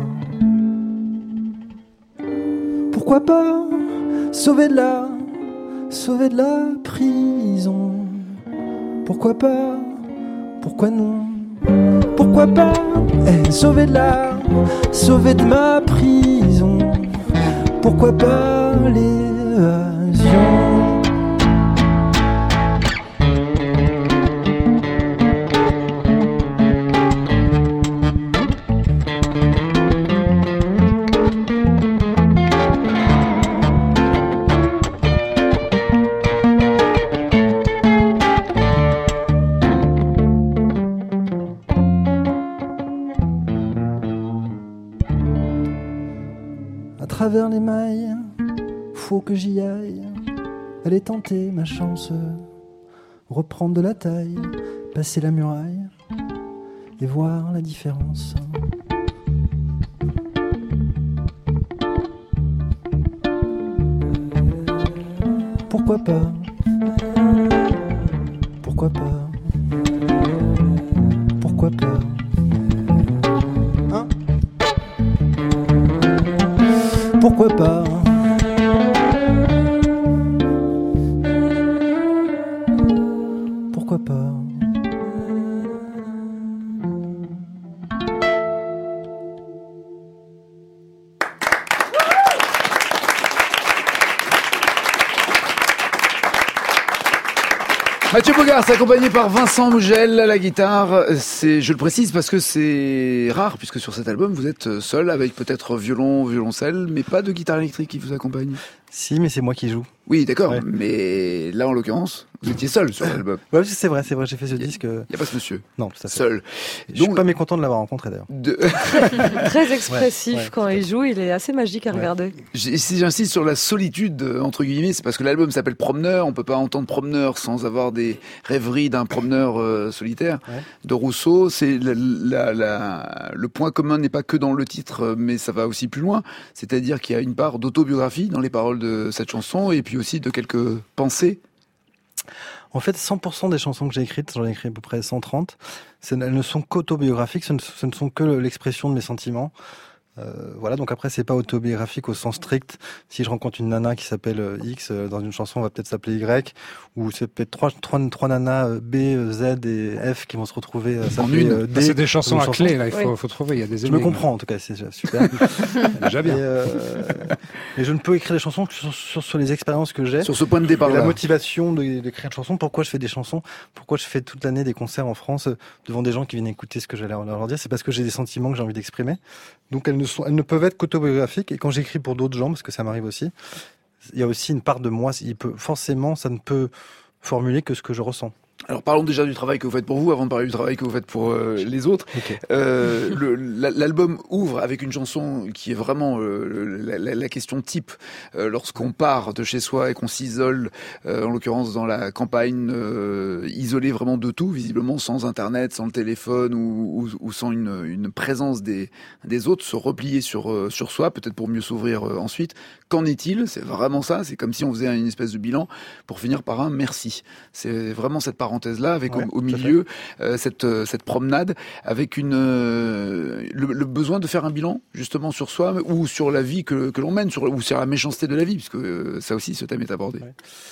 Pourquoi pas sauver de la, sauver de la prison? Pourquoi pas? Pourquoi non? Pourquoi pas eh, sauver de la, sauver de ma prison? Pourquoi pas l'évasion? À travers les mailles, faut que j'y aille, aller tenter ma chance, reprendre de la taille, passer la muraille et voir la différence. Pourquoi pas? Pourquoi pas? Pourquoi pas? Hein? Pourquoi pas? Pourquoi pas? Mathieu Bogart, accompagné par Vincent Mougel à la guitare. C'est, je le précise parce que c'est rare, puisque sur cet album, vous êtes seul avec peut-être violon, violoncelle, mais pas de guitare électrique qui vous accompagne. Si, mais c'est moi qui joue. Oui, d'accord, Ouais. Mais là, en l'occurrence, vous étiez seul sur l'album. Ouais, c'est vrai, c'est vrai, j'ai fait ce Il y a- disque. Il n'y a pas ce monsieur. Non, tout à fait. Seul. Je suis pas mécontent de l'avoir rencontré d'ailleurs. De... Très expressif Ouais, ouais, quand il joue, il est assez magique à Ouais. regarder. J'ai- Si j'insiste sur la solitude, euh, entre guillemets, c'est parce que l'album s'appelle Promeneur. On peut pas entendre Promeneur sans avoir des rêveries d'un promeneur euh, solitaire. Ouais. De Rousseau. C'est la, la- la- le point commun n'est pas que dans le titre, euh, mais ça va aussi plus loin. C'est-à-dire qu'il y a une part d'autobiographie dans les paroles de cette chanson, et puis aussi de quelques pensées. En fait, cent pour cent des chansons que j'ai écrites, j'en ai écrit à peu près cent trente, c'est- elles ne sont qu'autobiographiques, ce ne, ce ne sont que l'expression de mes sentiments. Euh, voilà, donc après, c'est pas autobiographique au sens strict. Si je rencontre une nana qui s'appelle euh, X, euh, dans une chanson, on va peut-être s'appeler Y, ou c'est peut-être trois, trois, trois nanas euh, B, euh, Z et F qui vont se retrouver à s'appeler une. euh, D. Bah, c'est des chansons Une à chanson. clé, là, il faut, Oui. faut trouver, il y a des Je me énigmes. comprends, en tout cas, c'est déjà super. Déjà bien. Et, euh, et je ne peux écrire des chansons que sur, sur, sur les expériences que j'ai. Sur ce point de départ Et la là. motivation de- d'écrire une chanson, pourquoi je fais des chansons, pourquoi je fais toute l'année des concerts en France euh, devant des gens qui viennent écouter ce que j'allais leur leur dire, c'est parce que j'ai des sentiments que j'ai envie d'exprimer. Donc elles ne, sont, elles ne peuvent être qu'autobiographiques. Et quand j'écris pour d'autres gens, parce que ça m'arrive aussi, il y a aussi une part de moi, il peut, forcément, ça ne peut formuler que ce que je ressens. Alors parlons déjà du travail que vous faites pour vous, avant de parler du travail que vous faites pour euh, les autres. Okay. Euh, le, la- l'album ouvre avec une chanson qui est vraiment euh, la, la, la question type euh, lorsqu'on part de chez soi et qu'on s'isole, euh, en l'occurrence dans la campagne, euh, isolé vraiment de tout, visiblement sans internet, sans le téléphone ou, ou, ou sans une, une présence des, des autres, se replier sur, euh, sur soi, peut-être pour mieux s'ouvrir euh, ensuite. Qu'en est-il? C'est vraiment ça, c'est comme si on faisait une espèce de bilan pour finir par un merci. C'est vraiment cette parenthèse là avec Ouais, au, au tout à milieu euh, cette euh, cette promenade avec une euh, le, le besoin de faire un bilan justement sur soi ou sur la vie que que l'on mène, sur ou sur la méchanceté de la vie, puisque euh, ça aussi ce thème est abordé. Ouais.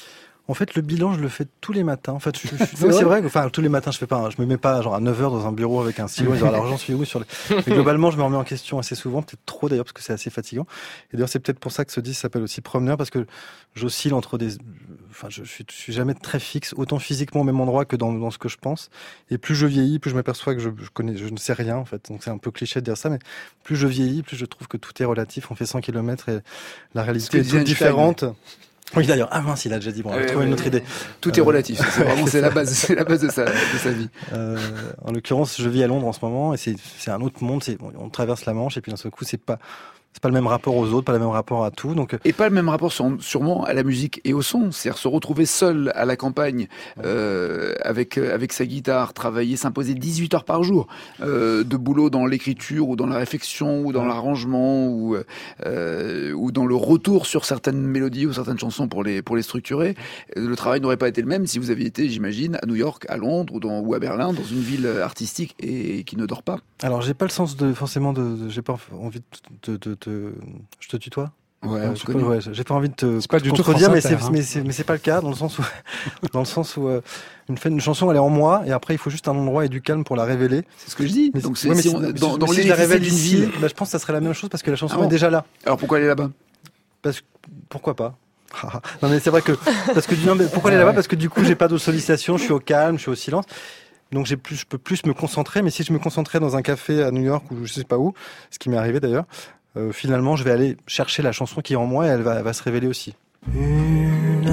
En fait, le bilan, je le fais tous les matins. En fait, je, je, c'est, non, vrai c'est vrai. Enfin, tous les matins, je fais pas. Je me mets pas genre à neuf heures dans un bureau avec un stylo et genre alors j'en suis où sur les. Mais globalement, je me remets en question assez souvent, peut-être trop d'ailleurs parce que c'est assez fatigant. Et d'ailleurs, c'est peut-être pour ça que ce disque s'appelle aussi Promeneur parce que j'oscille entre des. Enfin, je, je, suis, je suis jamais très fixe, autant physiquement au même endroit que dans, dans ce que je pense. Et plus je vieillis, plus je m'aperçois que je, je connais, je ne sais rien en fait. Donc c'est un peu cliché de dire ça, mais plus je vieillis, plus je trouve que tout est relatif. On fait cent kilomètres et la réalité est toute différente. Oui, d'ailleurs. Ah mince, il a déjà dit. Bon, on va euh, trouver une autre idée. Tout euh... est relatif. C'est vraiment c'est la base, c'est la base de sa de sa vie. Euh, en l'occurrence, je vis à Londres en ce moment et c'est c'est un autre monde. C'est on traverse la Manche et puis d'un seul coup, c'est pas c'est pas le même rapport aux autres, pas le même rapport à tout. Donc et pas le même rapport sûrement à la musique et au son. C'est-à-dire se retrouver seul à la campagne euh, avec avec sa guitare, travailler, s'imposer dix-huit heures par jour euh, de boulot dans l'écriture ou dans la réflexion ou dans l'arrangement ou euh, ou dans le retour sur certaines mélodies ou certaines chansons pour les pour les structurer. Le travail n'aurait pas été le même si vous aviez été, j'imagine, à New York, à Londres ou dans ou à Berlin, dans une ville artistique et, et qui ne dort pas. Alors j'ai pas le sens de forcément de, de j'ai pas envie de, de, de te, je te tutoie. Ouais, euh, je peux, ouais, j'ai pas envie de te c'est pas du contredire, tout mais c'est hein. mais c'est mais c'est pas le cas dans le sens où dans le sens où euh, une, une chanson elle est en moi et après il faut juste un endroit et du calme pour la révéler. C'est ce que je dis. Mais donc c'est ouais, mais si si, on, dans, dans, dans si les je la révèle d'une ici, ville, bah, je pense que ça serait la même chose parce que la chanson ah bon est déjà là. Alors pourquoi elle est là-bas? Parce que pourquoi pas. Non mais c'est vrai que parce que non mais pourquoi elle est là-bas parce que du coup j'ai pas de sollicitation, je suis au calme, je suis au silence. Donc j'ai plus, je peux plus me concentrer. Mais si je me concentrais dans un café à New York ou je sais pas où, ce qui m'est arrivé d'ailleurs, euh, finalement je vais aller chercher la chanson qui est en moi et elle va, elle va se révéler aussi. Une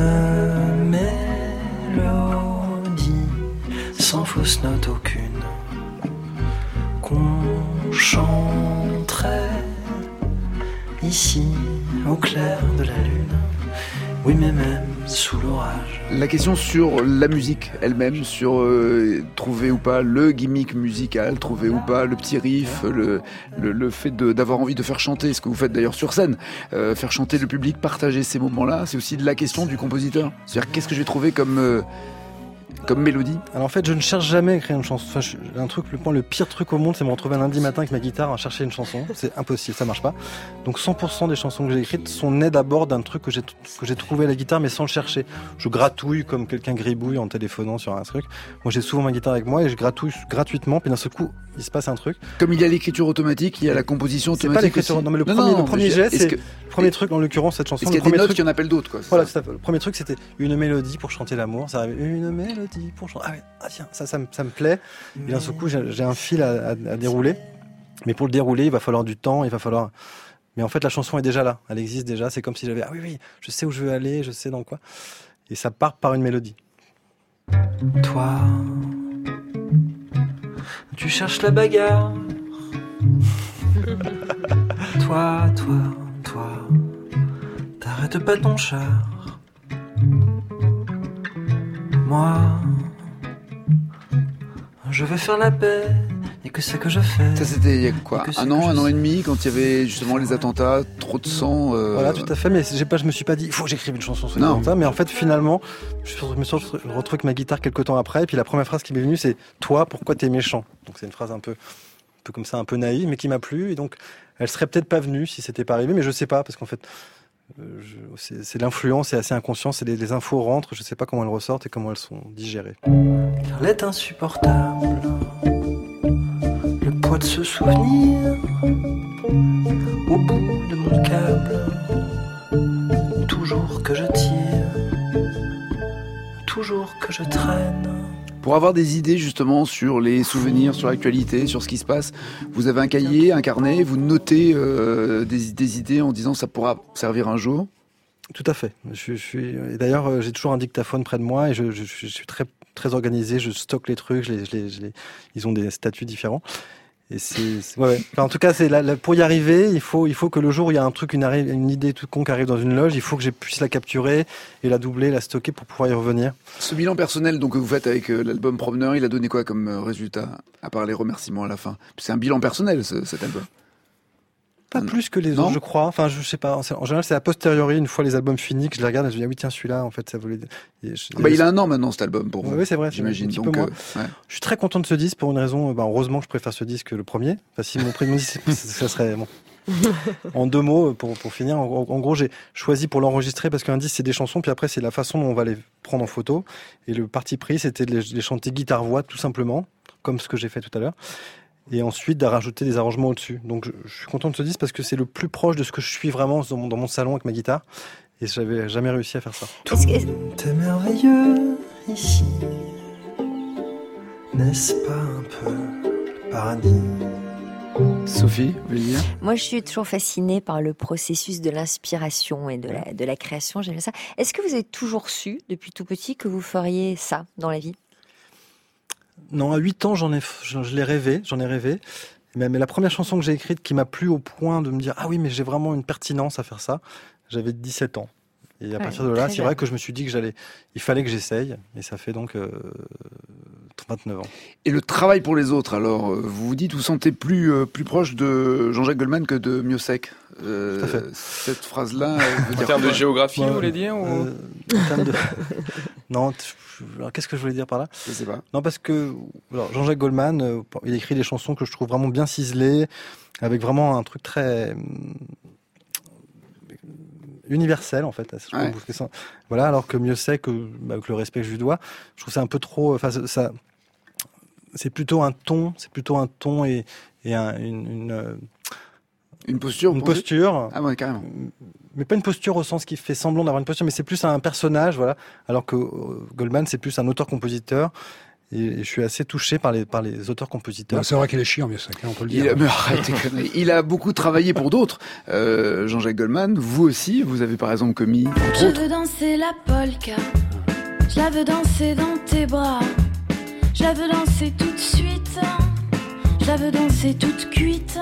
mélodie sans fausse note aucune qu'on chanterait ici au clair de la lune. Oui, mais même sous l'orage. La question sur la musique elle-même, sur euh, trouver ou pas le gimmick musical, trouver ou pas le petit riff, le, le, le fait de, d'avoir envie de faire chanter, ce que vous faites d'ailleurs sur scène, euh, faire chanter le public, partager ces moments-là, c'est aussi de la question du compositeur. C'est-à-dire qu'est-ce que je vais trouver comme... Euh, comme mélodie? Alors en fait, je ne cherche jamais à écrire une chanson. Enfin, je, un truc, le, le pire truc au monde, c'est me retrouver un lundi matin avec ma guitare à chercher une chanson. C'est impossible, ça marche pas. Donc cent pour cent des chansons que j'ai écrites sont nées d'abord d'un truc que j'ai que j'ai trouvé à la guitare, mais sans le chercher. Je gratouille comme quelqu'un gribouille en téléphonant sur un truc. Moi, j'ai souvent ma guitare avec moi et je gratouille gratuitement. Puis d'un seul coup, il se passe un truc. Comme il y a l'écriture automatique, il y a la composition automatique. C'est pas l'écriture. Non, mais le non, premier, non, le premier jet, c'est que... le premier truc. En l'occurrence, cette chanson. Est-ce qu'il y a des notes qui en appellent d'autres, quoi? Voilà, tout à fait. Le premier truc, c'était une mélodie pour chanter l'amour. Ça arrive. Une mélodie pour chanter. Ah ouais. Ah tiens, ça, ça, me, ça me plaît. Et d'un seul coup, j'ai, j'ai un fil à, à, à dérouler. Mais pour le dérouler, il va falloir du temps, il va falloir. Mais en fait, la chanson est déjà là. Elle existe déjà. C'est comme si j'avais. Ah oui, oui, je sais où je veux aller, je sais dans quoi. Et ça part par une mélodie. Toi, tu cherches la bagarre. Toi, toi, toi, t'arrêtes pas ton char. Moi, je vais faire la paix. Et que c'est que je fais. Ça c'était il y a quoi? Un an, un an et demi, quand il y avait justement les attentats, trop de sang. Euh... Voilà, tout à fait. Mais j'ai pas, je me suis pas dit, il faut que j'écrive une chanson sur les attentats. Mais en fait, finalement, je me suis retrouvé avec ma guitare quelques temps après. Et puis la première phrase qui m'est venue, c'est toi, pourquoi t'es méchant? Donc c'est une phrase un peu, un peu comme ça, un peu naïve, mais qui m'a plu. Et donc, elle serait peut-être pas venue si c'était pas arrivé, mais je sais pas, parce qu'en fait, euh, je, c'est, c'est l'influence, c'est assez inconscient, c'est les, les infos rentrent, je sais pas comment elles ressortent et comment elles sont digérées. Car l'est insupportable. Le poids de ce souvenir au bout de mon câble, toujours que je tire, toujours que je traîne. Pour avoir des idées justement sur les souvenirs, sur l'actualité, sur ce qui se passe, vous avez un cahier, un carnet, vous notez euh, des, des idées en disant ça pourra servir un jour? Tout à fait. Je, je suis, et d'ailleurs, j'ai toujours un dictaphone près de moi et je, je, je suis très, très organisé. Je stocke les trucs. Je les, je les, je les, ils ont des statuts différents. Et c'est, c'est ouais, ouais. Enfin, en tout cas, c'est la, la, pour y arriver, il faut, il faut que le jour où il y a un truc, une, arrive, une idée tout con qui arrive dans une loge, il faut que je puisse la capturer et la doubler, la stocker pour pouvoir y revenir. Ce bilan personnel donc que vous faites avec euh, l'album Promeneur, il a donné quoi comme euh, résultat, à part les remerciements à la fin? C'est un bilan personnel, ce, cet album. Pas plus que les non. autres, je crois. Enfin, je sais pas. En général, c'est a posteriori, une fois les albums finis, que je les regarde et je me dis, ah oui, tiens, celui-là, en fait, ça voulait. Je... Bah, il a un an maintenant, cet album, pour vous. Oui, c'est vrai. J'imagine. C'est donc, euh, ouais. Je suis très content de ce disque pour une raison. Bah, heureusement que je préfère ce disque que le premier. Enfin, si mon premier disque, ça serait bon. En deux mots, pour, pour finir, en, en gros, j'ai choisi pour l'enregistrer parce qu'un disque, c'est des chansons, puis après, c'est la façon dont on va les prendre en photo. Et le parti pris, c'était de les, de les chanter guitare-voix, tout simplement, comme ce que j'ai fait tout à l'heure. Et ensuite, de rajouter des arrangements au-dessus. Donc, je, je suis content de ce disque parce que c'est le plus proche de ce que je suis vraiment dans mon, dans mon salon avec ma guitare. Et j'avais jamais réussi à faire ça. Tout est merveilleux ici. N'est-ce pas un peu le paradis? Sophie, vous voulez dire? Moi, je suis toujours fascinée par le processus de l'inspiration et de la, de la création. J'aime ça. Est-ce que vous avez toujours su, depuis tout petit, que vous feriez ça dans la vie? Non, à huit ans, j'en ai, je, je l'ai rêvé, j'en ai rêvé. Mais, mais la première chanson que j'ai écrite qui m'a plu au point de me dire « Ah oui, mais j'ai vraiment une pertinence à faire ça », j'avais dix-sept ans. Et à ouais, partir de là, c'est jeune. Vrai que je me suis dit que j'allais, il fallait que j'essaye. Et ça fait donc euh, vingt-neuf ans. Et le travail pour les autres, alors, vous vous dites, vous vous sentez plus, euh, plus proche de Jean-Jacques Goldman que de Miossec. Euh, Tout à fait. Cette phrase-là... En termes de géographie, ouais, vous voulez dire ou... euh, En termes de... non, alors, qu'est-ce que je voulais dire par là? Je sais pas. Non, parce que alors, Jean-Jacques Goldman, euh, il écrit des chansons que je trouve vraiment bien ciselées, avec vraiment un truc très... universel en fait. Je ouais. que ça, voilà, alors que Miossec, euh, avec le respect que je lui dois, je trouve ça un peu trop. Enfin, ça, c'est plutôt un ton, c'est plutôt un ton et, et un, une, une une posture. Une posture. Ah ouais, carrément. Mais pas une posture au sens qui fait semblant d'avoir une posture, mais c'est plus un personnage, voilà. Alors que euh, Goldman, c'est plus un auteur-compositeur. Et je suis assez touché par les, par les auteurs-compositeurs. Non, c'est vrai qu'il est chiant, Miossec, on peut le il dire. A, mais arrêtez, il a beaucoup travaillé pour d'autres. Euh, Jean-Jacques Goldman, vous aussi, vous avez par exemple commis, entre Je autres... veux danser la polka, je la veux danser dans tes bras, je la veux danser tout de suite, je la veux danser toute cuite.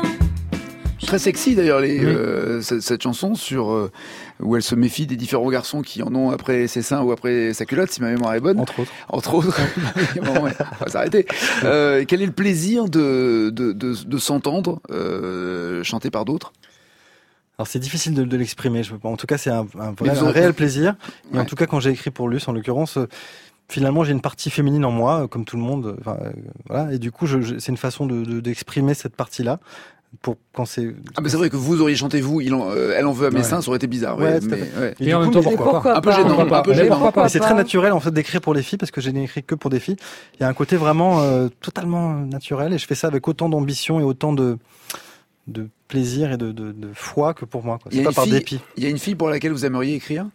Très sexy d'ailleurs les, oui. euh, cette, cette chanson sur euh, où elle se méfie des différents garçons qui en ont après ses seins ou après sa culotte, si ma mémoire est bonne. Entre autres. Entre autres. Bon, ouais, on va s'arrêter. Euh, quel est le plaisir de de de, de s'entendre euh, chanter par d'autres? Alors c'est difficile de, de l'exprimer. Je, en tout cas, c'est un, un, vrai, un réel plaisir. Et ouais. En tout cas, quand j'ai écrit pour Luce, en l'occurrence. Euh, Finalement, j'ai une partie féminine en moi, comme tout le monde. Enfin, euh, voilà. Et du coup, je, je, c'est une façon de, de, d'exprimer cette partie-là. Pour quand c'est. Ah, mais c'est vrai que vous auriez chanté vous, il en, euh, elle en veut à mes ouais. seins, ça aurait été bizarre. Ouais, ouais, mais, ouais. Et, et en même temps, pourquoi, pourquoi pas, pas Un peu gênant. Pourquoi un peu gênant. Pourquoi pas mais c'est très naturel, en fait, d'écrire pour les filles, parce que je n'ai écrit que pour des filles. Il y a un côté vraiment euh, totalement naturel, et je fais ça avec autant d'ambition et autant de, de plaisir et de, de, de foi que pour moi, quoi. C'est pas par fille, dépit. Il y a une fille pour laquelle vous aimeriez écrire?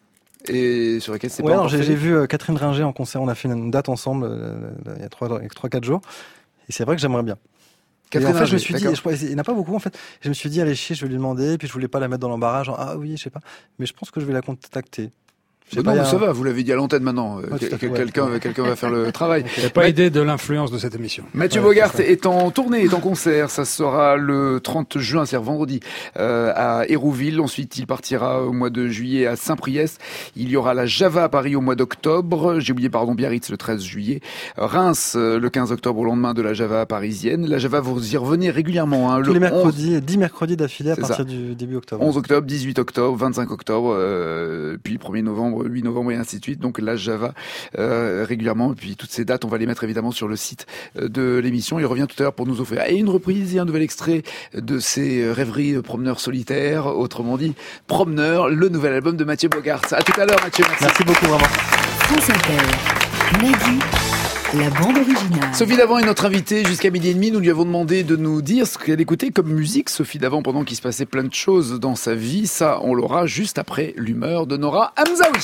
Et sur laquelle c'est ouais, pas alors encore j'ai, fait. j'ai vu euh, Catherine Ringer en concert, on a fait une date ensemble euh, il y a trois, trois, quatre jours, et c'est vrai que j'aimerais bien. Et en fait, je me suis dit, je, il n'y en a pas beaucoup en fait. Je me suis dit, allez chier, je vais lui demander, puis je voulais pas la mettre dans l'embarras, genre ah oui, je sais pas. Mais je pense que je vais la contacter. Non, pas, mais a... ça va, vous l'avez dit à l'antenne maintenant. Ouais, que, fait, quelqu'un, ouais. quelqu'un va faire le travail. Il n'y a pas Mais... idée de l'influence de cette émission. Mathieu ouais, Bogart est en tournée, est en concert. Ça sera le trente juin, c'est vendredi, euh, à Hérouville. Ensuite, il partira au mois de juillet à Saint-Priest. Il y aura la Java à Paris au mois d'octobre. J'ai oublié, pardon, Biarritz le treize juillet. Reims le quinze octobre au lendemain de la Java parisienne. La Java, vous y revenez régulièrement. Hein, Tous le les mercredis, onze... dix mercredis d'affilée à c'est partir ça. du début octobre. onze octobre, dix-huit octobre, vingt-cinq octobre, euh, puis le premier novembre, huit novembre et ainsi de suite. Donc la Java euh, régulièrement. Et puis toutes ces dates, on va les mettre évidemment sur le site de l'émission. Il revient tout à l'heure pour nous offrir et une reprise et un nouvel extrait de ses rêveries promeneurs solitaires, autrement dit Promeneur, le nouvel album de Mathieu Bogart. À tout à l'heure, Mathieu. Merci, merci beaucoup vraiment. France Inter, Nagui, la bande originale. Sophie Davant est notre invitée jusqu'à midi et demi. Nous lui avons demandé de nous dire ce qu'elle écoutait comme musique. Sophie Davant, pendant qu'il se passait plein de choses dans sa vie, ça, on l'aura juste après l'humeur de Nora Hamzaoui.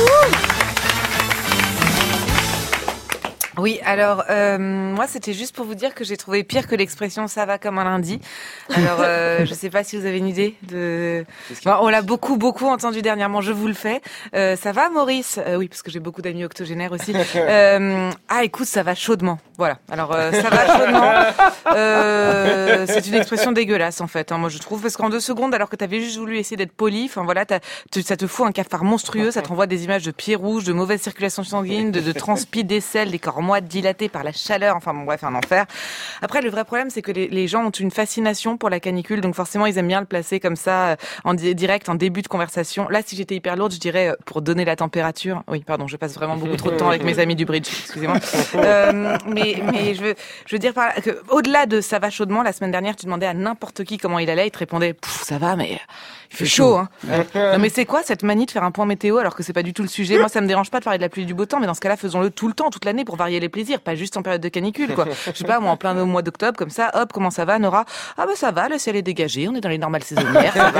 Oui, alors euh, moi c'était juste pour vous dire que j'ai trouvé pire que l'expression ça va comme un lundi. Alors euh, je sais pas si vous avez une idée de. Bon, on l'a beaucoup beaucoup entendu dernièrement. Je vous le fais. Euh, ça va, Maurice? euh, Oui, parce que j'ai beaucoup d'amis octogénaires aussi. Euh, ah, écoute, ça va chaudement. Voilà. Alors euh, ça va chaudement. Euh, c'est une expression dégueulasse en fait. Hein, moi je trouve parce qu'en deux secondes, alors que t'avais juste voulu essayer d'être poli, enfin voilà, t'as, tu, ça te fout un cafard monstrueux. Ça te renvoie des images de pieds rouges, de mauvaise circulation sanguine, de, de transpi, d'aisselle, des corps moi dilaté par la chaleur. Enfin bon, bref, un enfer. Après, le vrai problème, c'est que les, les gens ont une fascination pour la canicule, donc forcément, ils aiment bien le placer comme ça, en di- direct, en début de conversation. Là, si j'étais hyper lourde, je dirais, pour donner la température. Oui, pardon, je passe vraiment beaucoup trop de temps avec mes amis du bridge, excusez-moi. Euh, mais, mais je veux, je veux dire par là que, au-delà de ça va chaudement, la semaine dernière, tu demandais à n'importe qui comment il allait, il te répondait, Pouf, ça va, mais il fait chaud, hein. Non, mais c'est quoi cette manie de faire un point météo alors que c'est pas du tout le sujet? Moi, ça me dérange pas de parler de la pluie et du beau temps, mais dans ce cas-là, faisons-le tout le temps, toute l'année, pour varier les plaisirs, pas juste en période de canicule, quoi. Je sais pas, moi, en plein mois d'octobre, comme ça, hop, comment ça va, Nora? Ah, bah, ça va, le ciel est dégagé, on est dans les normales saisonnières, ça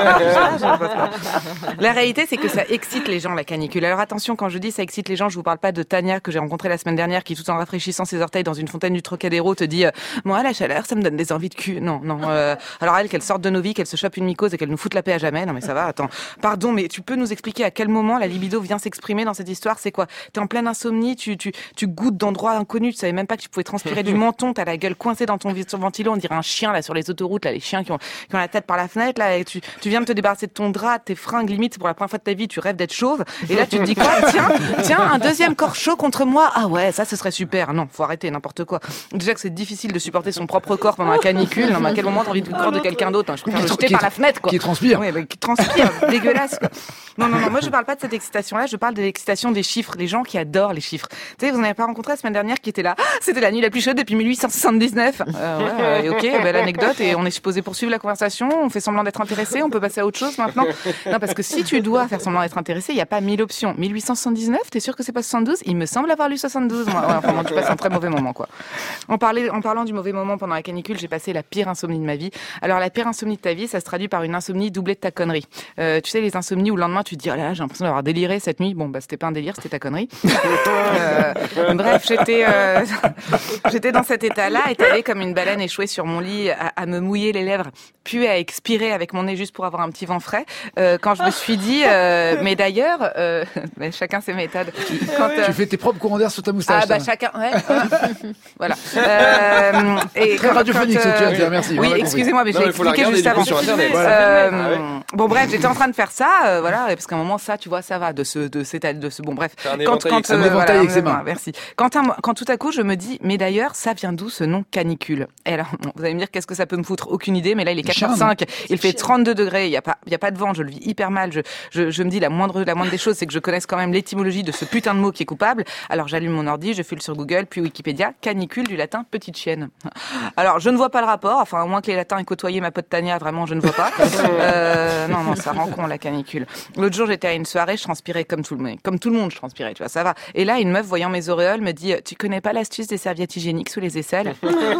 va. La réalité, c'est que ça excite les gens, la canicule. Alors attention, quand je dis ça excite les gens, je vous parle pas de Tania, que j'ai rencontrée la semaine dernière, qui, tout en rafraîchissant ses orteils dans une fontaine du Trocadéro, te dit, euh, moi, la chaleur, ça me donne des envies de cul. Non, non, euh, alors elle, qu'elle sorte de nos vies, qu'elle se chope une mycose et qu'elle nous foute la paix à jamais. Non, mais ça va, attends. Pardon, mais tu peux nous expliquer à quel moment la libido vient s'exprimer dans cette histoire? C'est quoi? T'es en pleine insomnie, tu, tu, tu goûtes d'endroits inconnus, tu savais même pas que tu pouvais transpirer du menton, t'as la gueule coincée dans ton ventilo, on dirait un chien, là, sur les autoroutes, là, les chiens qui ont, qui ont la tête par la fenêtre, là, et tu, tu viens de te débarrasser de ton drap, de tes fringues, limite, pour la première fois de ta vie, tu rêves d'être chauve, et là, tu te dis quoi? Tiens, tiens, un deuxième corps chaud contre moi? Ah ouais, ça, ce serait super. Non, faut arrêter, n'importe quoi. Déjà que c'est difficile de supporter son propre corps pendant la canicule, non, mais à quel moment t'as envie de corps de quelqu'un d'autre? Je préfère le jeter par la fenêtre, quoi. Qui transpire. Oui, bah, qui transpire, dégueulasse, quoi. Non, non, non, moi, je parle pas de cette excitation-là, je parle de l'excitation des chiffres, les gens qui adorent les chiffres. Tu sais, vous n'avez pas rencontré la semaine dernière qui était là, ah, c'était la nuit la plus chaude depuis mille huit cent soixante-dix-neuf. Euh, ouais, euh, ok, belle anecdote, et on est supposé poursuivre la conversation, on fait semblant d'être intéressé, on peut passer à autre chose maintenant. Non, parce que si tu dois faire semblant d'être intéressé, il n'y a pas mille options. mille huit cent soixante-dix-neuf, t'es sûr que c'est pas soixante-douze? Il me semble avoir lu soixante-douze, moi. Ouais, enfin, moi, tu passes un très mauvais moment, quoi. En, parler, en parlant du mauvais moment pendant la canicule, j'ai passé la pire insomnie de ma vie. Alors, la pire insomnie de ta vie, ça se traduit par une insomnie doublée de ta connerie. Euh, tu sais, les insomnies où le lendemain, tu te dis, oh là, j'ai l'impression d'avoir déliré cette nuit. Bon, bah, c'était pas un délire, c'était ta connerie. euh, bref, j'étais, euh, j'étais dans cet état-là, étalée comme une baleine échouée sur mon lit, à, à me mouiller les lèvres, puis à expirer avec mon nez juste pour avoir un petit vent frais. Euh, quand je me suis dit, euh, mais d'ailleurs, euh, mais chacun ses méthodes. Quand, euh, tu fais tes propres courants d'air sur ta moustache. Ah bah ça. chacun, ouais. Voilà. Euh, et Très quand, radiophonique, quand, ce que tu viens de euh, dire, merci. Oui, excusez-moi, mais non, j'ai mais faut la expliqué regarder, juste avant. sur Internet. Euh, Ah ouais. Bon bref, j'étais en train de faire ça, euh, voilà, parce qu'à un moment ça, tu vois, ça va de ce, de cet, de ce, bon bref. Un Quand, quand, un euh, éventail voilà, avec ses mains. Merci. Quand, un, quand tout à coup je me dis, mais d'ailleurs, ça vient d'où ce nom canicule? Et alors, bon, vous allez me dire qu'est-ce que ça peut me foutre? Aucune idée, mais là il est quatre heures cinq, il fait trente-deux degrés, il y a pas, il y a pas de vent, je le vis hyper mal. Je, je, je me dis la moindre, la moindre des choses, c'est que je connaisse quand même l'étymologie de ce putain de mot qui est coupable. Alors j'allume mon ordi, je file sur Google, puis Wikipédia, canicule du latin petite chienne. Alors je ne vois pas le rapport, enfin au moins que les latins aient côtoyé ma pote Tania, vraiment je ne vois pas. Euh, non non, ça rend con la canicule. L'autre jour j'étais à une soirée, je transpirais comme tout le monde, comme tout le monde je transpirais, tu vois, ça va. Et là une meuf voyant mes auréoles me dit, tu connais pas l'astuce des serviettes hygiéniques sous les aisselles?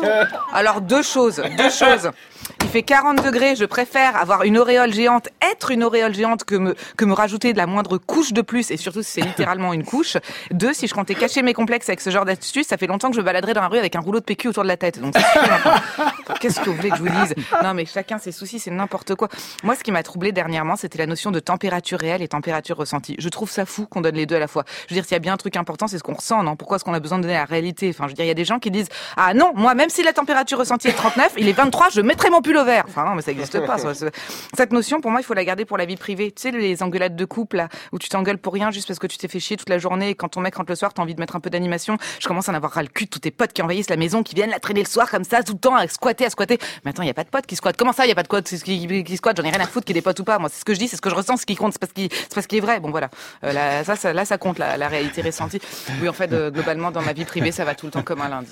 Alors deux choses, deux choses. Il fait quarante degrés, je préfère avoir une auréole géante, être une auréole géante que me que me rajouter de la moindre couche de plus, et surtout si c'est littéralement une couche. Deux, si je comptais cacher mes complexes avec ce genre d'astuce, ça fait longtemps que je me baladerais dans la rue avec un rouleau de P Q autour de la tête. Donc c'est sûr, maintenant. Qu'est-ce que vous voulez que je vous dise? Non mais chacun ses soucis, c'est n'importe quoi. Moi ce qui m'a troublé dernièrement, c'était la notion de température réelle et température ressentie. Je trouve ça fou qu'on donne les deux à la fois. Je veux dire, s'il y a bien un truc important, c'est ce qu'on ressent, non? Pourquoi est-ce qu'on a besoin de donner la réalité? Enfin, je veux dire, il y a des gens qui disent, ah non, moi même si la température ressentie est trente-neuf, il est vingt-trois, je mettrai mon pull au vert. Enfin non, mais ça n'existe pas. Ça. Cette notion, pour moi, il faut la garder pour la vie privée. Tu sais, les engueulades de couple, là, où tu t'engueules pour rien juste parce que tu t'es fait chier toute la journée et quand ton mec rentre le soir, t'as envie de mettre un peu d'animation. Je commence à en avoir ras le cul de tous tes potes qui envahissent la maison, qui viennent la traîner le soir comme ça, tout le temps, à squatter, à squatter. Mais attends, il y a pas de potes qui squattent. Comment ça, il y a pas de potes qui, qui, qui squattent? J'en ai rien à foutre qu'il y ait des potes ou pas. Moi, c'est ce que je dis, c'est ce que je ressens, ce qui compte, c'est parce qu'il, c'est parce qu'il est vrai. Bon, voilà. Euh, là, ça, ça, là, ça compte, la, la réalité ressentie. Oui, en fait, euh, globalement, dans ma vie privée, ça va tout le temps comme un lundi.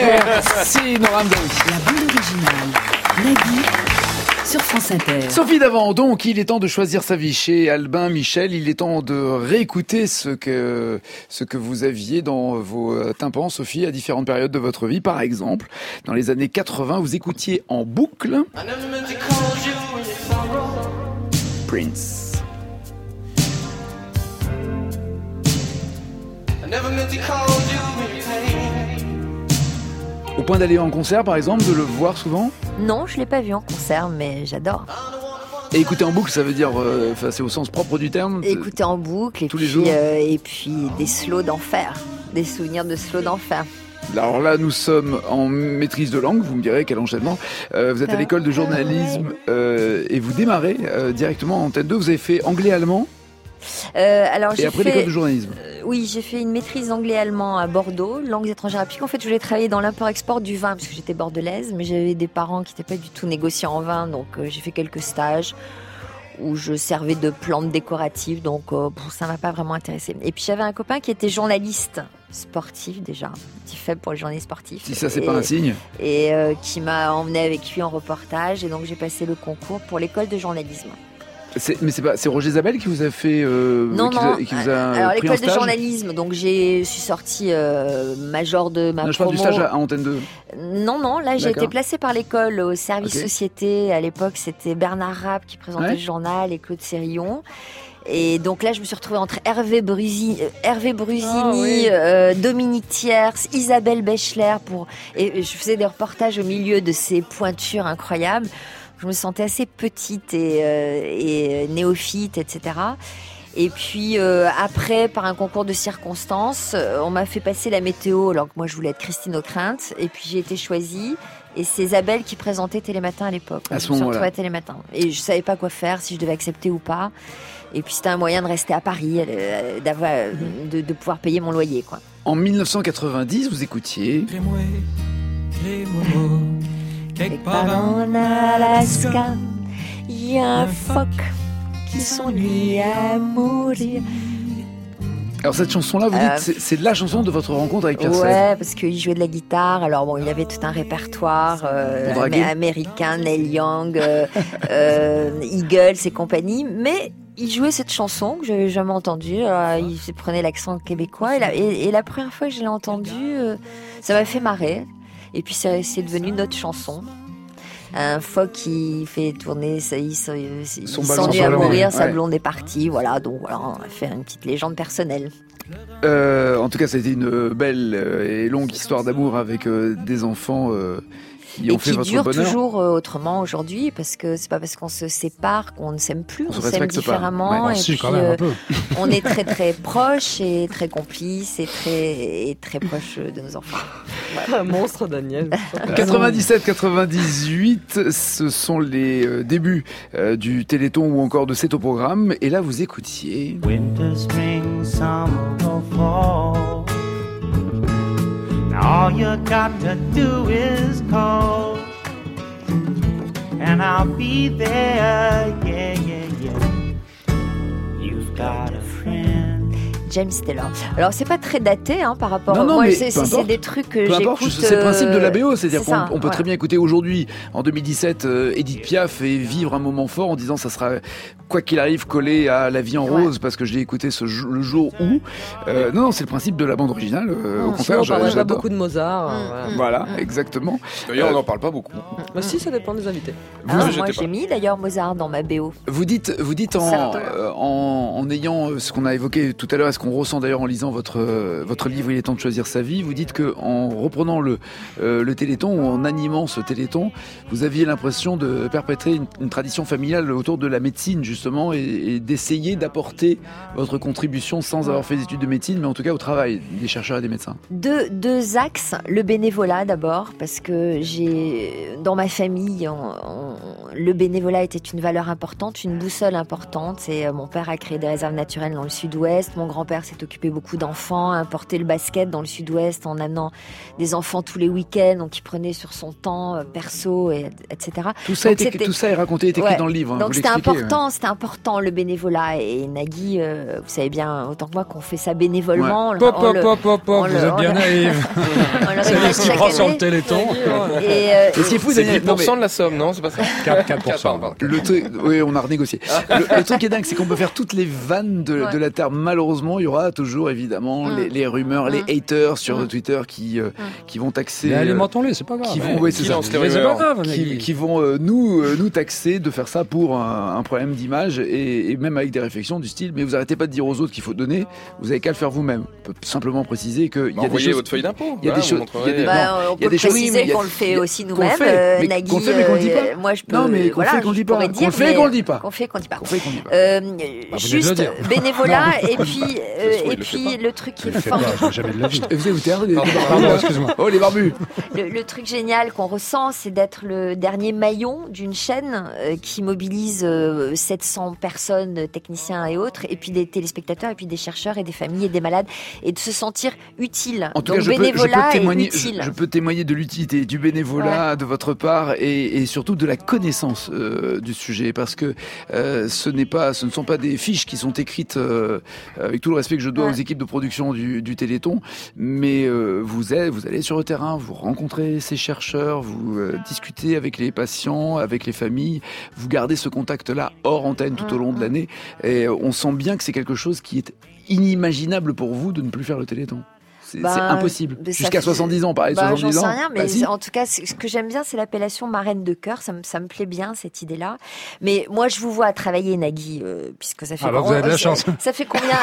Merci, Nora Mdaoui. La bande originale. Nagui sur France Inter. Sophie Davant, donc il est temps de choisir sa vie chez Albin Michel. Il est temps de réécouter ce que ce que vous aviez dans vos tympans, Sophie, à différentes périodes de votre vie. Par exemple, dans les années quatre-vingts, vous écoutiez en boucle Prince. Au point d'aller en concert, par exemple, de le voir souvent? Non, je l'ai pas vu en concert, mais j'adore. Et écouter en boucle, ça veut dire, euh, c'est au sens propre du terme? Écouter en boucle, et tous puis, les jours. Euh, et puis des slows d'enfer, des souvenirs de slows d'enfer. Alors là, nous sommes en maîtrise de langue, vous me direz quel enchaînement. Euh, vous êtes à l'école de journalisme euh, et vous démarrez euh, directement en antenne deux. Vous avez fait anglais-allemand euh, alors, et j'ai après fait... l'école de journalisme. Euh, oui, j'ai fait une maîtrise d'anglais-allemand à Bordeaux, langues étrangères appliquées. En fait, je voulais travailler dans l'import-export du vin, parce que j'étais bordelaise, mais j'avais des parents qui n'étaient pas du tout négociants en vin, donc euh, j'ai fait quelques stages où je servais de plantes décoratives, donc euh, bon, ça m'a pas vraiment intéressée. Et puis j'avais un copain qui était journaliste sportif déjà, un petit faible pour les journalistes sportifs. Si ça, c'est et, pas un signe. Et euh, qui m'a emmené avec lui en reportage, et donc j'ai passé le concours pour l'école de journalisme. C'est, mais c'est pas, c'est Roger Zabel qui vous a fait, euh, non, qui, non. Vous a, qui vous a Alors pris l'école en stage de journalisme, donc j'ai, je suis sortie euh, major de ma non, je promo. parle du stage à Antenne deux. Non, non, là j'ai D'accord. été placée par l'école au service Okay. société. À l'époque, c'était Bernard Rapp qui présentait Ouais. le journal et Claude Sérillon. Et donc là, je me suis retrouvée entre Hervé, Brusi, euh, Hervé Brusini, Ah, oui. euh, Dominique Thiers, Isabelle Bechler, pour, et je faisais des reportages au milieu de ces pointures incroyables. Je me sentais assez petite et, euh, et néophyte, et cetera. Et puis euh, après, par un concours de circonstances, euh, on m'a fait passer la météo, alors que moi je voulais être Christine Ockrent. Et puis j'ai été choisie. Et c'est Isabelle qui présentait Télématin à l'époque. À je ce me suis moment-là. retrouvée à Télématin. Et je savais pas quoi faire, si je devais accepter ou pas. Et puis c'était un moyen de rester à Paris, euh, d'avoir, de, de pouvoir payer mon loyer, quoi. En dix-neuf cent quatre-vingt-dix, vous écoutiez. Quelque part en Alaska, il y a un phoque qui s'ennuie à mourir. Alors cette chanson-là, vous dites, Euh, c'est, c'est la chanson de votre rencontre avec Pierre Sèvres. Ouais, parce qu'il jouait de la guitare. Alors bon, il avait tout un répertoire euh, Pour draguer. amé- américain, Neil Young, euh, euh, Eagles et compagnie. Mais il jouait cette chanson que j'avais jamais entendue. Alors, il se prenait l'accent québécois. Et la, et, et la première fois que je l'ai entendue, euh, ça m'a fait marrer. Et puis c'est, c'est devenu notre chanson. Un phoque qui fait tourner, ça, il, se- il Son s'ennuie ballon à sur mourir, le- sa ouais. blonde est partie. Voilà, donc voilà, on a fait une petite légende personnelle. Euh, en tout cas, ça a été une belle euh, et longue histoire d'amour avec euh, des enfants euh, qui Et ont fait qui votre dure bonheur. toujours euh, autrement aujourd'hui, parce que c'est pas parce qu'on se sépare qu'on ne s'aime plus, On on, se s'aime respecte pas. différemment. Ouais. Et Si, puis, quand même, un euh, peu. on est très très proches et très complices et très et très proches de nos enfants. Un monstre, Daniel. quatre-vingt-dix-sept quatre-vingt-dix-huit, ce sont les euh, débuts euh, du Téléthon ou encore de cet au programme. Et là, vous écoutiez. Winter, spring, summer or fall. Now all you got to do is call, and I'll be there. Yeah, yeah, yeah. You've got a friend. James Taylor. Alors c'est pas très daté hein, par rapport. Non, non, moi, mais c'est, peu c'est, c'est importe. des trucs que Peu importe, j'écoute. c'est le principe de la B O, euh, c'est-à-dire c'est qu'on ça, on peut voilà. très bien écouter aujourd'hui, en deux mille dix-sept, euh, Edith Piaf et vivre un moment fort en disant ça sera, quoi qu'il arrive, collé à La vie en Ouais. rose parce que je l'ai écouté ce jour- le jour où. Euh, non, non, c'est le principe de la bande originale. euh, au Sinon, contraire, on j'a- parlerait pas j'adore. beaucoup de Mozart. Mm, euh, voilà. mm. Voilà, exactement. D'ailleurs, on Euh, n'en parle pas beaucoup. Bah, si, ça dépend des invités. Ah, Vous, moi j'étais j'ai pas. mis d'ailleurs Mozart dans ma B O. Vous dites, vous dites en, Certes. euh, en, en ayant euh, ce qu'on a évoqué tout à l'heure, et ce qu'on ressent d'ailleurs en lisant votre, euh, votre livre Il est temps de choisir sa vie, vous dites que en reprenant le, euh, le Téléthon ou en animant ce Téléthon, vous aviez l'impression de perpétrer une, une tradition familiale autour de la médecine justement et, et d'essayer d'apporter votre contribution sans avoir fait d'études de médecine, mais en tout cas au travail des chercheurs et des médecins. Deux, deux axes. Le bénévolat d'abord, parce que j'ai dans ma famille, on- on- le bénévolat était une valeur importante, une boussole importante. Et euh, mon père a créé des réserves naturelles dans le sud-ouest. Mon grand-père s'est occupé beaucoup d'enfants, a importé le basket dans le sud-ouest en amenant des enfants tous les week-ends, donc il prenait sur son temps euh, perso, et, etc. Tout ça, Donc est écrit- c'était- tout ça est raconté, est écrit Ouais. dans le livre. hein, Donc vous c'était l'expliquez, important, c'était important le bénévolat. Et Nagui, euh, vous savez bien autant que moi qu'on fait ça bénévolement. Pop, On pop, le- pop, pop, on pop, le- vous êtes on bien le- naïf. on le C'est récolte ce qui chaque prend sur le année. Téléthon. Et, euh, Et ce qui est fou, C'est Daniel, dix non, pour cent mais- de la somme, non? C'est pas ça? quatre, quatre pour cent. pardon. Le truc, oui, on a renégocié. Le, le truc qui est dingue, c'est qu'on peut faire toutes les vannes de, Ouais. de la Terre. Malheureusement, il y aura toujours évidemment Mm. les, les rumeurs, Mm. les haters sur Mm. Twitter qui euh, qui vont taxer, Mais euh, alimentons-les, c'est pas grave. qui vont, Ouais. ouais, c'est Qui ça. lance les Mais c'est pas rumeurs. grave, Qui, Nagui. qui vont euh, nous euh, nous taxer de faire ça pour un, un problème d'image et, et même avec des réflexions du style. Mais vous arrêtez pas de dire aux autres qu'il faut donner. Vous avez qu'à le faire vous-même. On peut simplement préciser que il y a des Envoyez choses. votre feuille d'impôt. il y a des Voilà, choses- vous il y a montrerez- des- Bah, non, on il y a peut des choses- préciser oui, mais il y a- qu'on le fait aussi qu'on le nous-mêmes. fait, euh, mais Nagui, qu'on le fait, mais qu'on le dit pas. euh, moi, je peux. Non, mais qu'on voilà, fait, qu'on le je dit pas. pourrais Qu'on dire, le fait, mais qu'on le dit pas. Qu'on fait, qu'on le dit pas. Qu'on fait, qu'on dit pas. Euh, venez de le juste dire. bénévolat et puis Euh, et puis le truc qui est fort. Jamais de la vie. Vous avez vous taire, les Pardon, pardon, excuse-moi. Oh, les barbus. Le, le truc génial qu'on ressent, c'est d'être le dernier maillon d'une chaîne euh, qui mobilise euh, sept cents personnes, techniciens et autres, et puis des téléspectateurs, et puis des chercheurs, et des familles, et des malades, et de se sentir utile. En tout Donc, cas, je peux, je bénévolat peux témoigner, et utile. je, je peux témoigner de l'utilité du bénévolat Ouais. de votre part et, et surtout de la connaissance euh, du sujet, parce que euh, ce n'est pas, ce ne sont pas des fiches qui sont écrites euh, avec tout le respect que je dois Ouais. aux équipes de production du, du Téléthon, mais euh, vous êtes, vous allez sur le terrain, vous rencontrez ces chercheurs, vous euh, discutez avec les patients, avec les familles, vous gardez ce contact-là hors antenne tout au long de l'année, et on sent bien que c'est quelque chose qui est inimaginable pour vous de ne plus faire le Téléthon. C'est Bah, c'est impossible. mais ça Jusqu'à fait- soixante-dix ans, pareil, bah, soixante-dix j'en ans. sais rien, mais Bah, si. en tout cas, c'est- ce que j'aime bien, c'est l'appellation marraine de cœur. Ça me, ça me plaît bien, cette idée-là. Mais moi, je vous vois travailler, Nagui, euh, puisque ça fait... Ah bah, vous avez de la ça- chance. Ça fait combien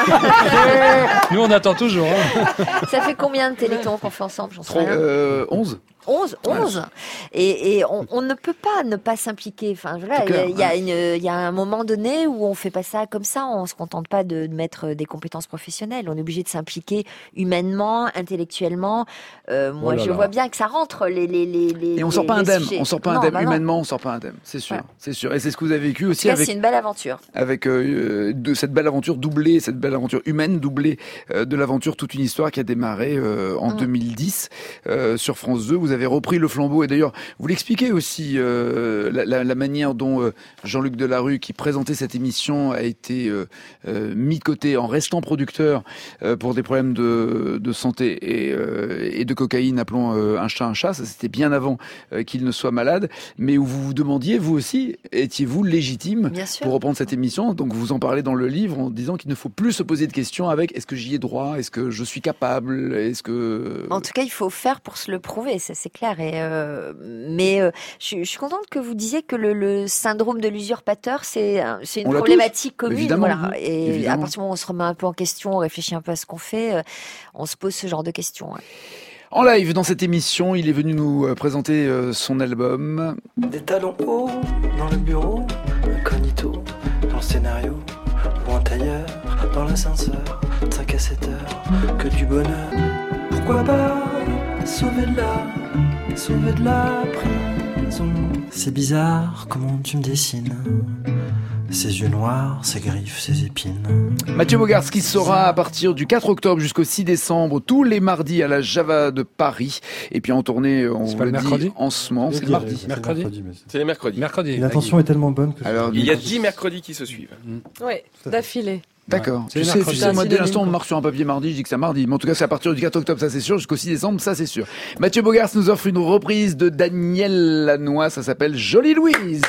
Nous, on attend toujours. Hein. Ça fait combien de télétons qu'on fait ensemble? J'en sais rien. Euh, onze. onze, onze. Et, et on, on ne peut pas ne pas s'impliquer. Enfin, voilà, C'est clair, il y a, il y a une, il y a un moment donné où on fait pas ça comme ça. On se contente pas de, de mettre des compétences professionnelles. On est obligé de s'impliquer humainement, intellectuellement. Euh, moi, Oh là je là. vois bien que ça rentre les les les les. Et on sort les- pas les indemne, sujets. on sort pas Non, indemne. bah non. Humainement, on sort pas indemne, c'est sûr, Ouais. c'est sûr. Et c'est ce que vous avez vécu En tout aussi cas, avec c'est une belle aventure. avec euh, de cette belle aventure doublée, cette belle aventure humaine doublée euh, de l'aventure Toute une histoire qui a démarré euh, en Mm. deux mille dix euh, sur France deux. Vous avez repris le flambeau et d'ailleurs vous l'expliquez aussi euh, la, la, la manière dont euh, Jean-Luc Delarue, qui présentait cette émission, a été euh, euh, mis de côté en restant producteur euh, pour des problèmes de, de santé et, euh, et de cocaïne, appelons euh, un chat un chat. Ça c'était bien avant euh, qu'il ne soit malade, mais où vous vous demandiez vous aussi, étiez-vous légitime Bien sûr. pour reprendre cette émission? Donc vous en parlez dans le livre en disant qu'il ne faut plus se poser de questions avec est-ce que j'y ai droit, est-ce que je suis capable, est-ce que... En tout cas, il faut faire pour se le prouver, ça c'est clair. Et euh, mais euh, je, je suis contente que vous disiez que le, le syndrome de l'usurpateur, c'est un- c'est une On l'a problématique tous. commune. Évidemment, Voilà. oui. Et Évidemment. à partir du moment où on se remet un peu en question, on réfléchit un peu à ce qu'on fait, euh, on se pose ce genre de questions. ouais. En live dans cette émission, il est venu nous euh, présenter euh, son album. Des talons hauts dans le bureau, incognito dans le scénario, ou en tailleur dans l'ascenseur, de cinq à sept heures, que du bonheur. Pourquoi pas sauver de la, sauver de la prison. C'est bizarre comment tu me dessines, ses yeux noirs, ses griffes, ses épines. Mathieu Bogarts qui sera à partir du quatre octobre jusqu'au six décembre, tous les mardis à la Java de Paris. Et puis en tournée, on C'est vous pas le le dit, mercredi en ce moment, c'est Oui, mardi. c'est Mercredi. mais c'est- C'est les mercredis. Mercredi. Et l'intention est tellement bonne que... Alors, Il y a dix mercredis qui se suivent. Oui, d'affilée. D'accord. C'est Tu sais, mercredi. tu sais, moi, dès Synonyme, l'instant, on quoi. marque sur un papier mardi, je dis que c'est mardi. Mais en tout cas, c'est à partir du quatre octobre, ça c'est sûr, jusqu'au six décembre, ça c'est sûr. Mathieu Bogarts nous offre une reprise de Daniel Lanois, ça s'appelle Jolie Louise.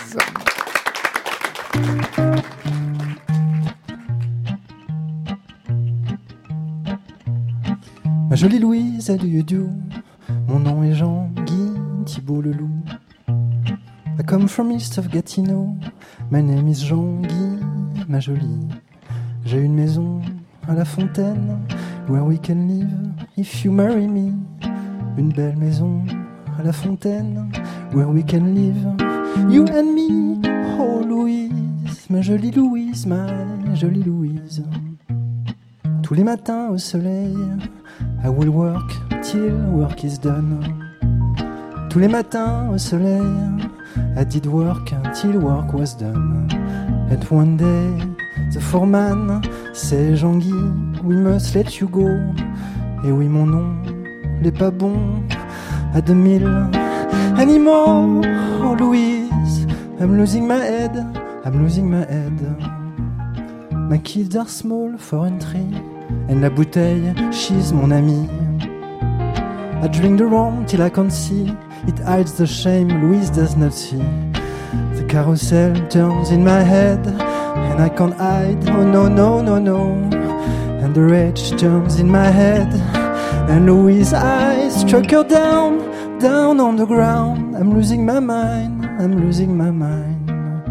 Ma jolie Louise, how do you do? Mon nom est Jean-Guy Thibault le loup. I come from east of Gatineau. My name is Jean-Guy, ma jolie. J'ai une maison à la fontaine where we can live if you marry me. Une belle maison à la fontaine where we can live you and me. Oh Louise, ma jolie Louise, ma jolie Louise. Tous les matins au soleil, I will work till work is done. Tous les matins au soleil, I did work till work was done. And one day, the foreman say, Jean-Guy, we must let you go. Et oui, mon nom n'est pas bon à deux mille anymore. Oh Louise, I'm losing my head, I'm losing my head. My kids are small for entry. And la bouteille, she's mon amie. I drink the rum till I can't see. It hides the shame Louise does not see. The carousel turns in my head, and I can't hide. Oh no, no, no, no. And the rage turns in my head, and Louise's eyes struck her down, down on the ground. I'm losing my mind, I'm losing my mind.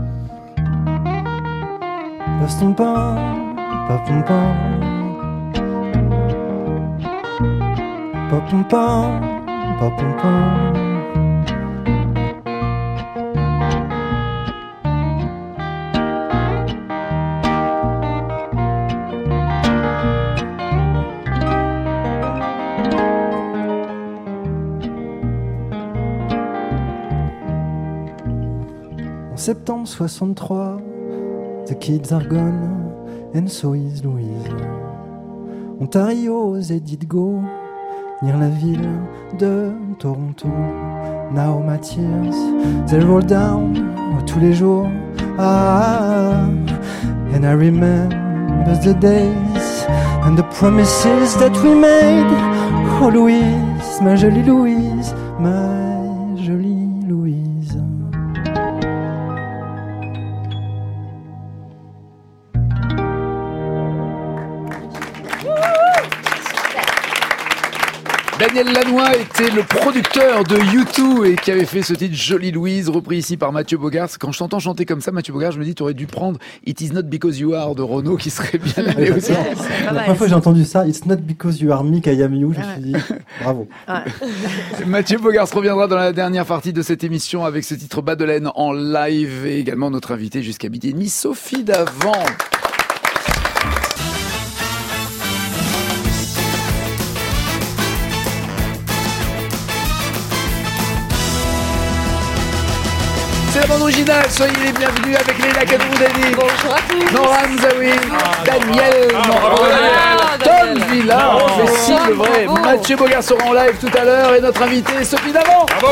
Boston pom, pom pom. Pop pom pom, pop pom pom. septembre soixante-trois. The kids are gone, and so is Louise. Ontario, they did go near la ville de Toronto. Now my tears, they roll down tous les jours. Ah, and I remember the days and the promises that we made. Oh Louise, ma jolie Louise, ma jolie Louise. Daniel Lanois était le producteur de U deux et qui avait fait ce titre Jolie Louise, repris ici par Mathieu Bogart. Quand je t'entends chanter comme ça, Mathieu Bogart, je me dis, tu aurais dû prendre It Is Not Because You Are de Renaud, qui serait bien allé aussi. La première fois que j'ai entendu ça, It's Not Because You Are Me, I Am You, je me suis dit, bravo. Ouais. Mathieu Bogart reviendra dans la dernière partie de cette émission avec ce titre Madeleine en live et également notre invitée jusqu'à midi et demi, Sophie Davant. C'est la bande originale, soyez les bienvenus avec Léla Kadroudani. Bonjour à tous. Nora Mzaoui, ah, Daniel, ah, Nora, ah, Tom Villa, oh, c'est le vrai. bravo. Mathieu Bogart sera en live tout à l'heure et notre invitée Sophie Davant. Bravo.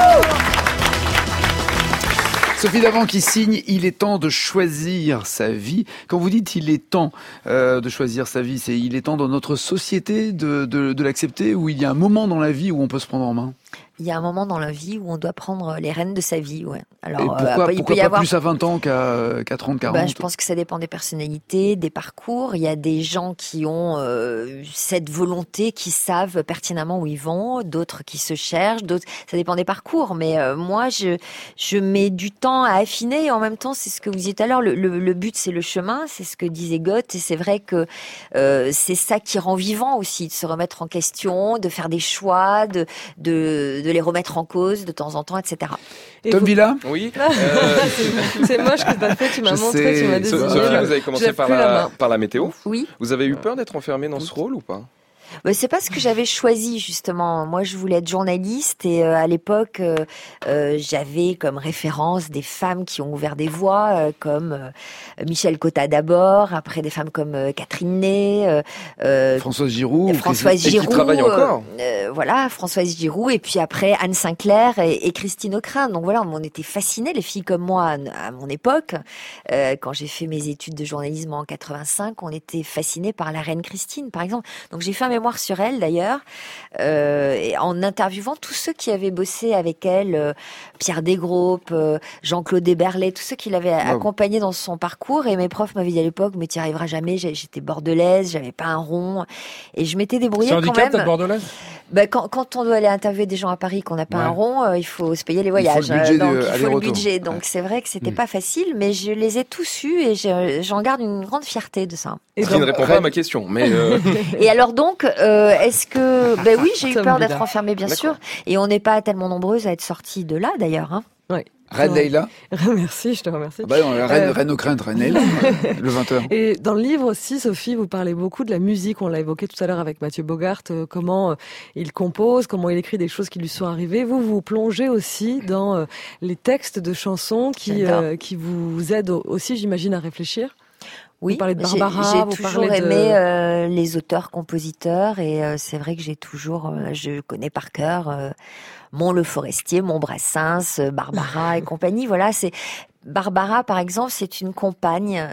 Sophie Davant qui signe « Il est temps de choisir sa vie ». Quand vous dites « il est temps euh, de choisir sa vie », c'est « il est temps dans notre société de, de, de l'accepter » ou il y a un moment dans la vie où on peut se prendre en main ? Il y a un moment dans la vie où on doit prendre les rênes de sa vie, ouais. Alors, et pourquoi, euh, il pourquoi peut y pas avoir plus à vingt ans qu'à, qu'à trente, quarante? Bah, je pense que ça dépend des personnalités, des parcours. Il y a des gens qui ont euh, cette volonté, qui savent pertinemment où ils vont, d'autres qui se cherchent, d'autres. Ça dépend des parcours. Mais euh, moi, je je mets du temps à affiner et en même temps, c'est ce que vous disiez tout à l'heure. Le, le, le but, c'est le chemin, c'est ce que disait Goethe. Et c'est vrai que euh, c'est ça qui rend vivant aussi, de se remettre en question, de faire des choix, de de, de les remettre en cause de temps en temps, et cetera. Et Tom vous... Villa? Oui. Euh... c'est moche que t'as fait, tu m'as je montré, sais. Tu m'as désigné. Sophie, vous avez commencé par la, la par la météo. Oui. Vous avez eu peur d'être enfermée dans ce rôle ou pas? Bah, c'est pas ce que j'avais choisi justement. Moi, je voulais être journaliste et euh, à l'époque, euh, euh, j'avais comme référence des femmes qui ont ouvert des voies, euh, comme euh, Michel Cotta d'abord, après des femmes comme euh, Catherine Ney, euh, euh, Françoise Giroud, Françoise Giroud, et qui travaille encore. Euh, voilà, Françoise Giroud, et puis après Anne Sinclair et, et Christine Ockrent. Donc voilà, on était fascinés, les filles comme moi à, à mon époque. Euh, quand j'ai fait mes études de journalisme en quatre-vingt-cinq, on était fascinés par la reine Christine, par exemple. Donc j'ai fait un mémoire sur elle d'ailleurs, euh, et en interviewant tous ceux qui avaient bossé avec elle, euh, Pierre Desgroupes, euh, Jean-Claude Héberlet, tous ceux qui l'avaient wow. accompagné dans son parcours. Et mes profs m'avaient dit à l'époque, mais tu n'y arriveras jamais. J'étais bordelaise, j'avais pas un rond, et je m'étais débrouillée quand handicap, même. T'es bordelaise? Ben, quand, quand on doit aller interviewer des gens à Paris qu'on n'a pas ouais. un rond, euh, il faut se payer les voyages. Il faut le budget, donc de, il faut le budget. Donc ouais. c'est vrai que c'était mmh. pas facile, mais je les ai tous eus et je, j'en garde une grande fierté de ça. Et qui ne répond pas à ma question, mais. Euh... et alors donc, euh, est-ce que, ben oui, j'ai eu peur d'être enfermée, bien D'accord. sûr, et on n'est pas tellement nombreuses à être sorties de là, d'ailleurs. Hein. Oui. Reine Leïla. Merci, je te remercie. Ah bah non, la reine, euh... reine Ockrent, Reine Leïla, le vingt heures. Et dans le livre aussi, Sophie, vous parlez beaucoup de la musique. On l'a évoqué tout à l'heure avec Mathieu Bogart, euh, comment euh, il compose, comment il écrit des choses qui lui sont arrivées. Vous, vous plongez aussi dans euh, les textes de chansons qui, euh, qui vous aident aussi, j'imagine, à réfléchir. Oui, vous parlez de Barbara, j'ai, j'ai vous toujours parlez de... aimé euh, les auteurs-compositeurs et euh, c'est vrai que j'ai toujours, euh, je connais par cœur euh, Mon Le Forestier, Mon Brassens, Barbara et compagnie. Voilà, c'est Barbara, par exemple, c'est une compagne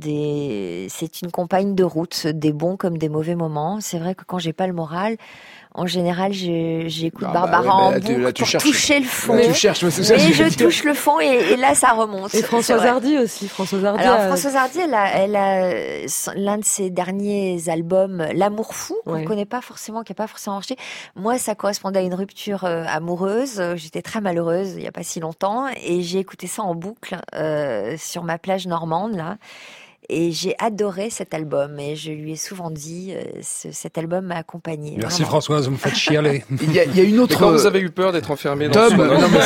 des, c'est une compagne de route, des bons comme des mauvais moments. C'est vrai que quand j'ai pas le moral, en général, je, j'écoute ah Barbara bah ouais, bah, en boucle là, tu pour cherches, toucher le fond. Là, tu cherches, mais, mais je touche le fond et, et là, ça remonte. Et Françoise Hardy aussi. Françoise Hardy. Alors, a... Françoise Hardy, elle a, elle a l'un de ses derniers albums, L'amour fou, qu'on ouais. connaît pas forcément, qui a pas forcément marché. Moi, ça correspondait à une rupture euh, amoureuse. J'étais très malheureuse il y a pas si longtemps et j'ai écouté ça en boucle euh, sur ma plage normande là. Et j'ai adoré cet album et je lui ai souvent dit, euh, ce, cet album m'a accompagné. Merci vraiment. Françoise, vous me faites chialer. Il y a, il y a une autre. Mais quand vous avez eu peur d'être enfermé dans Tom, ce non mais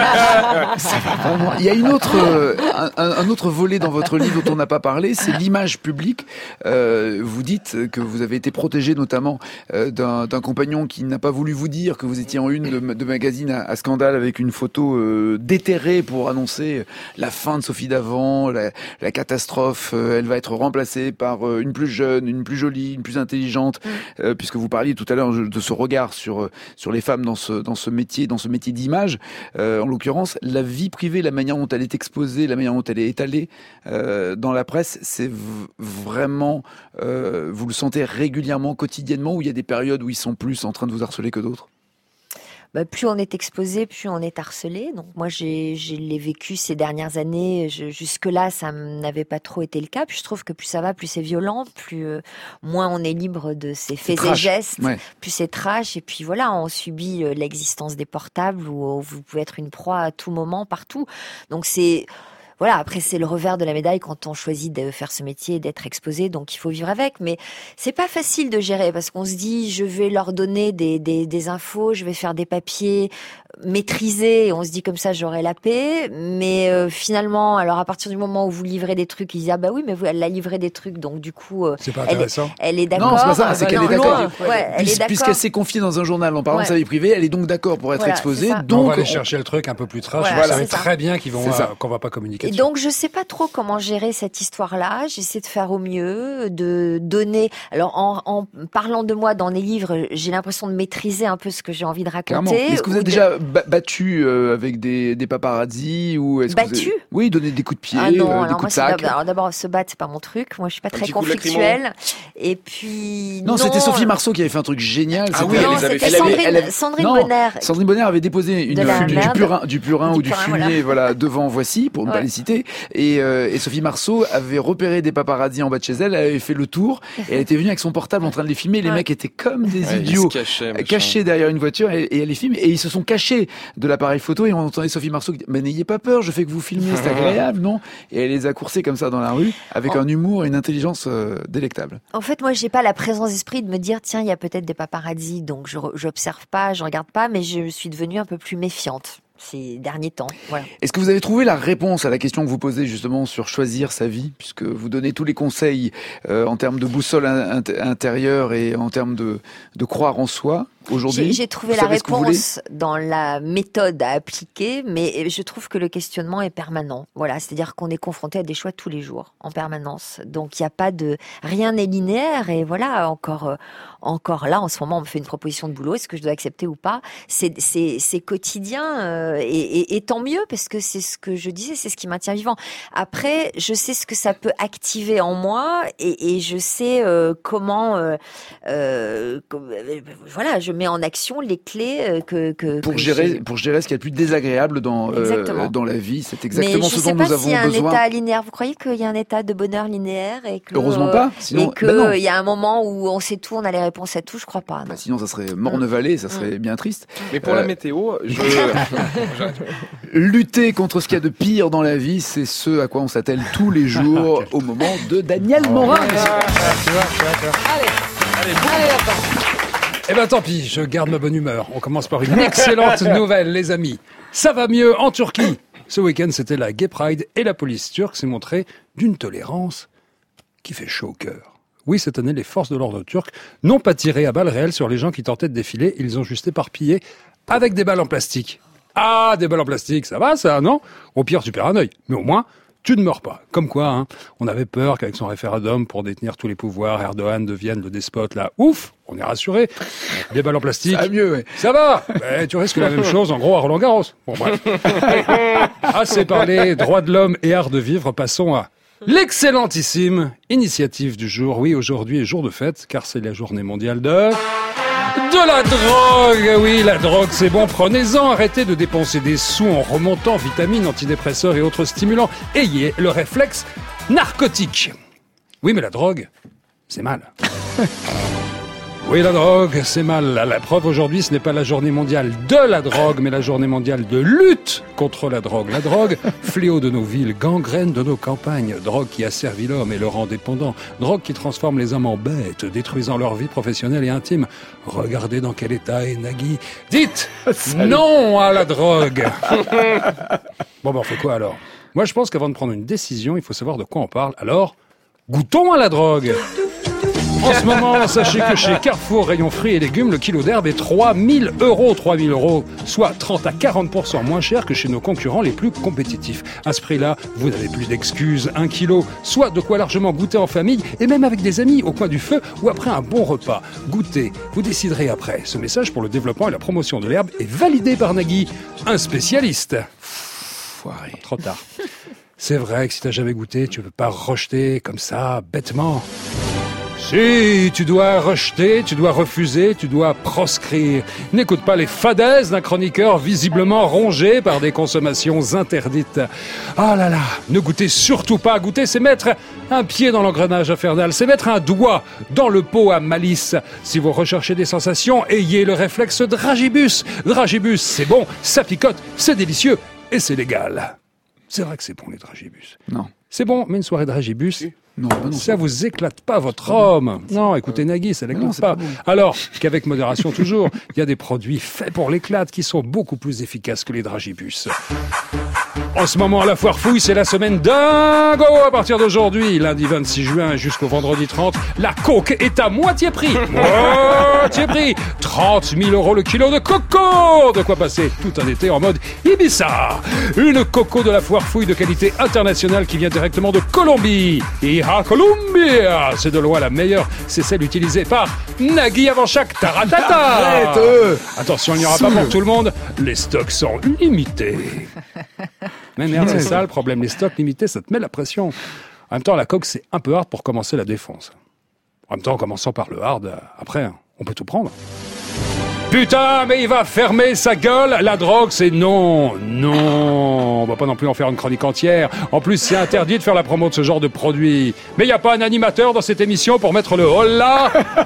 ça, ça va vraiment. Il y a une autre, euh, un, un autre volet dans votre livre dont on n'a pas parlé, c'est l'image publique. Euh, vous dites que vous avez été protégé notamment euh, d'un, d'un compagnon qui n'a pas voulu vous dire que vous étiez en une de, de magazine à, à scandale avec une photo euh, déterrée pour annoncer la fin de Sophie Davant, la, la catastrophe. Euh, elle va être remplacée par euh, une plus jeune, une plus jolie, une plus intelligente, mmh. euh, puisque vous parliez tout à l'heure de ce regard sur sur les femmes dans ce dans ce métier, dans ce métier d'image. Euh, en l'occurrence, la vie privée, la manière dont elle est exposée, la manière dont elle est étalée euh, dans la presse, c'est v- vraiment, euh, vous le sentez régulièrement, quotidiennement, ou il y a des périodes où ils sont plus en train de vous harceler que d'autres? Bah, plus on est exposé, plus on est harcelé. Donc moi, j'ai, j'ai l'ai vécu ces dernières années. Je, jusque-là, ça n'avait pas trop été le cas. Puis je trouve que plus ça va, plus c'est violent, plus euh, moins on est libre de ses faits et gestes, ouais. plus c'est trash. Et puis voilà, on subit euh, l'existence des portables où euh, vous pouvez être une proie à tout moment, partout. Donc c'est Voilà, après c'est le revers de la médaille quand on choisit de faire ce métier et d'être exposé, donc il faut vivre avec. Mais c'est pas facile de gérer parce qu'on se dit je vais leur donner des, des, des infos, je vais faire des papiers maîtrisés et on se dit comme ça j'aurai la paix. Mais euh, finalement, alors à partir du moment où vous livrez des trucs, ils disent ah bah oui mais vous, elle a livré des trucs donc du coup euh, c'est pas elle, intéressant. Elle est d'accord. Non, c'est pas ça, c'est bah qu'elle non, est d'accord. loin, ouais, elle Puis, est d'accord. Puisqu'elle s'est confiée dans un journal en parlant Ouais. de sa vie privée, elle est donc d'accord pour être Voilà, exposée. c'est ça. Donc on va aller chercher le truc un peu plus trash. Voilà, Vous savez c'est ça. très bien qu'ils vont, C'est ça. euh, qu'on va pas communiquer Et dessus. donc, je sais pas trop comment gérer cette histoire-là. J'essaie de faire au mieux, de donner. Alors, en, en parlant de moi dans les livres, j'ai l'impression de maîtriser un peu ce que j'ai envie de Clairement. raconter. Est-ce que vous ou êtes de- déjà ba- battu euh, avec des, des paparazzis ou est-ce que vous Battu avez... Oui, donner des coups de pied, Ah non, euh, des alors coups moi, de c'est sac. d'abord, alors d'abord, se battre, c'est pas mon truc. Moi, je suis pas très petit coup de conflictuelle. Et puis. Non, c'était Sophie Marceau qui avait fait un truc génial. Ah c'était- oui, elle Non, les avait c'était fait laver. Sandrine, Elle avait- Sandrine Non, Bonner. Sandrine Bonner avait déposé une, De la du, merde. purin, du purin Du ou du purin, fumier, voilà. voilà, devant Voici, pour ne pas Ouais. les citer. Et, euh, et Sophie Marceau avait repéré des paparazzis en bas de chez elle. Elle avait fait le tour. Et elle était venue avec son portable en train de les filmer. Les Ouais. mecs étaient comme des Ouais, ils idiots, se cachaient, machin. cachés derrière une voiture et, et elle les filme. Et ils se sont cachés de l'appareil photo. Et on entendait Sophie Marceau qui dit, mais n'ayez pas peur, je fais que vous filmez, c'est agréable, non? Et elle les a coursés comme ça dans la rue, avec Oh. un humour et une intelligence euh, délectable. En fait, moi, j'ai pas la présence d'esprit de me dire, tiens, il y a peut-être des paparazzis, donc je, re- j'observe pas, je regarde pas, mais je suis devenue un peu plus méfiante ces derniers temps. Voilà. Est-ce que vous avez trouvé la réponse à la question que vous posez justement sur choisir sa vie, puisque vous donnez tous les conseils euh, en termes de boussole in- int- intérieure et en termes de, de croire en soi aujourd'hui? J'ai, j'ai trouvé Vous la savez ce que vous voulez réponse dans la méthode à appliquer, mais je trouve que le questionnement est permanent. Voilà, c'est-à-dire qu'on est confronté à des choix tous les jours, en permanence. Donc il n'y a pas de rien n'est linéaire et voilà encore euh, encore là en ce moment on me fait une proposition de boulot, est-ce que je dois accepter ou pas? C'est c'est c'est quotidien euh, et, et, et tant mieux parce que c'est ce que je disais, c'est ce qui maintient vivant. Après, je sais ce que ça peut activer en moi et, et je sais euh, comment euh, euh, com- euh, voilà, je mets en action les clés euh, que, que pour que gérer, j'ai. pour gérer ce qui est le plus désagréable dans, euh, Exactement. dans la vie. C'est Mais exactement je ce sais dont pas nous s'il y a avons un besoin. état linéaire. Vous croyez qu'il y a un état de bonheur linéaire et que Heureusement euh, pas, sinon- et que bah non. il y a un moment où on sait tout, on a les réponses à tout. Je crois pas. Non. Bah, sinon, ça serait morne-vallée, ça serait bien triste. Mais pour Euh, la météo, je... Lutter contre ce qu'il y a de pire dans la vie, c'est ce à quoi on s'attelle tous les jours au moment de Daniel Morin. Tu vois, je suis d'accord. Eh ben tant pis, je garde ma bonne humeur. On commence par une excellente nouvelle, les amis. Ça va mieux en Turquie. Ce week-end, c'était la Gay Pride et la police turque s'est montrée d'une tolérance qui fait chaud au cœur. Oui, cette année, les forces de l'ordre turques n'ont pas tiré à balles réelles sur les gens qui tentaient de défiler. Ils ont juste éparpillé avec des balles en plastique. Ah, des balles en plastique, ça va, ça, non? Au pire, tu perds un œil. Mais au moins, tu ne meurs pas. Comme quoi, hein, on avait peur qu'avec son référendum pour détenir tous les pouvoirs, Erdogan devienne le despote, là. Ouf, on est rassuré. Des balles en plastique. Ça va mieux, ouais. Ça va. Mais tu risques la même chose, en gros, à Roland-Garros. Bon, bref. Assez parlé, droits de l'homme et art de vivre, passons à l'excellentissime initiative du jour. Oui, aujourd'hui est jour de fête, car c'est la journée mondiale de... De la drogue. Oui, la drogue, c'est bon, prenez-en. Arrêtez de dépenser des sous en remontant vitamines, antidépresseurs et autres stimulants. Ayez le réflexe narcotique. Oui, mais la drogue, c'est mal. Oui, la drogue, c'est mal. La preuve aujourd'hui, ce n'est pas la journée mondiale de la drogue, mais la journée mondiale de lutte contre la drogue. La drogue, fléau de nos villes, gangrène de nos campagnes. Drogue qui asservit l'homme et le rend dépendant. Drogue qui transforme les hommes en bêtes, détruisant leur vie professionnelle et intime. Regardez dans quel état est Nagui. Dites non à la drogue. Bon, ben on fait quoi alors? Moi, je pense qu'avant de prendre une décision, il faut savoir de quoi on parle. Alors, goûtons à la drogue. En ce moment, sachez que chez Carrefour, rayon fruits et légumes, le kilo d'herbe est trois mille euros. trois mille euros, soit trente à quarante pour cent moins cher que chez nos concurrents les plus compétitifs. À ce prix-là, vous n'avez plus d'excuses. Un kilo, soit de quoi largement goûter en famille et même avec des amis au coin du feu ou après un bon repas. Goûtez, vous déciderez après. Ce message pour le développement et la promotion de l'herbe est validé par Nagui, un spécialiste. Foiré, trop tard. C'est vrai que si t'as jamais goûté, tu peux pas rejeter comme ça, bêtement. Si, tu dois rejeter, tu dois refuser, tu dois proscrire. N'écoute pas les fadaises d'un chroniqueur visiblement rongé par des consommations interdites. Ah là là, ne goûtez surtout pas. Goûter, c'est mettre un pied dans l'engrenage infernal, c'est mettre un doigt dans le pot à malice. Si vous recherchez des sensations, ayez le réflexe Dragibus. Dragibus, c'est bon, ça picote, c'est délicieux et c'est légal. C'est vrai que c'est bon les Dragibus. Non. C'est bon, mais une soirée Dragibus... Non, bah non, ça vous éclate pas votre homme. Non, écoutez Nagui, ça l'éclate pas. pas bon. Alors qu'avec modération toujours, il y a des produits faits pour l'éclate qui sont beaucoup plus efficaces que les Dragibus. En ce moment, à la Foire Fouille, c'est la semaine dingo à partir d'aujourd'hui. Lundi vingt-six juin jusqu'au vendredi trente, la coke est à moitié prix. Moitié prix. trente mille euros le kilo de coco. De quoi passer tout un été en mode Ibiza. Une coco de la Foire Fouille de qualité internationale qui vient directement de Colombie. Iha Colombia. C'est de loin la meilleure. C'est celle utilisée par Nagui avant chaque taratata. Arrête, euh. Attention, il n'y aura pas pour tout le monde. Les stocks sont limités. Mais merde, c'est ça le problème. Les stocks limités, ça te met la pression. En même temps, la coke, c'est un peu hard pour commencer la défense. En même temps, en commençant par le hard, après, on peut tout prendre. Putain, mais il va fermer sa gueule. La drogue, c'est non. Non. On va pas non plus en faire une chronique entière. En plus, c'est interdit de faire la promo de ce genre de produit. Mais il n'y a pas un animateur dans cette émission pour mettre le holla.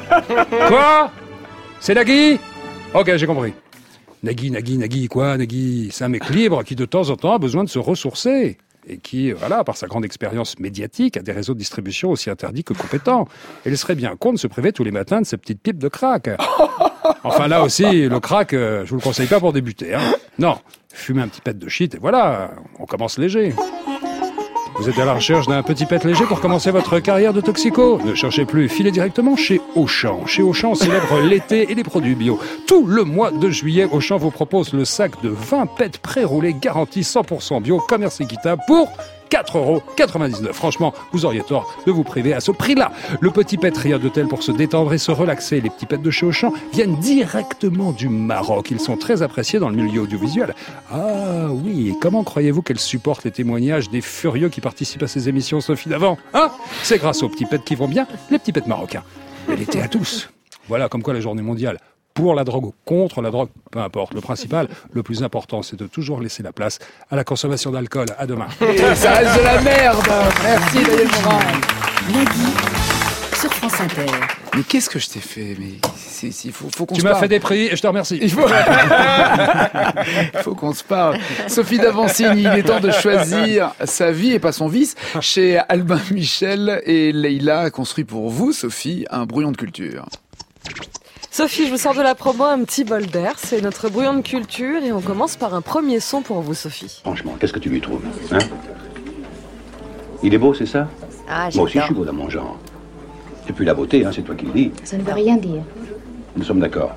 Quoi? C'est Nagui? Ok, j'ai compris. Nagui, Nagui, Nagui, quoi, Nagui? C'est un mec libre qui, de temps en temps, a besoin de se ressourcer. Et qui, voilà, par sa grande expérience médiatique, a des réseaux de distribution aussi interdits que compétents. Et il serait bien con de se priver tous les matins de ses petites pipes de crack. Enfin, là aussi, le crack, euh, je vous le conseille pas pour débuter. Hein. Non, fumez un petit pet de shit et voilà, on commence léger. Vous êtes à la recherche d'un petit pet léger pour commencer votre carrière de toxico? Ne cherchez plus, filez directement chez Auchan. Chez Auchan, on célèbre l'été et les produits bio. Tout le mois de juillet, Auchan vous propose le sac de vingt pets pré-roulés garantis cent pour cent bio, commerce équitable pour quatre euros quatre-vingt-dix-neuf. Franchement, vous auriez tort de vous priver à ce prix-là. Le petit pet, rien de tel pour se détendre et se relaxer. Les petits pets de chez Auchan viennent directement du Maroc. Ils sont très appréciés dans le milieu audiovisuel. Ah oui, et comment croyez-vous qu'elle supporte les témoignages des furieux qui participent à ces émissions, Sophie d'avant? Hein? C'est grâce aux petits pets qui vont bien, les petits pets marocains. Et l'été à tous. Voilà comme quoi la journée mondiale pour la drogue ou contre la drogue, peu importe. Le principal, le plus important, c'est de toujours laisser la place à la consommation d'alcool. À demain. Et ça reste de la merde. Merci Daniel Morin. Nagui sur France Inter. Mais qu'est-ce que je t'ai fait? Mais c'est, c'est, faut, faut qu'on tu se m'as parle. fait des prix et je te remercie. Il faut, il faut qu'on se parle. Sophie D'Avancini, il est temps de choisir sa vie et pas son vice. Chez Albin Michel et Leïla a construit pour vous, Sophie, un brouillon de culture. Sophie, je vous sors de la promo un petit bol d'air. C'est notre brouillon de culture et on commence par un premier son pour vous, Sophie. Franchement, qu'est-ce que tu lui trouves, hein? Il est beau, c'est ça? Ah, Moi aussi, je j'adore. suis beau dans mon genre. Et puis la beauté, hein, c'est toi qui le dis. Ça ne veut rien dire. Nous sommes d'accord.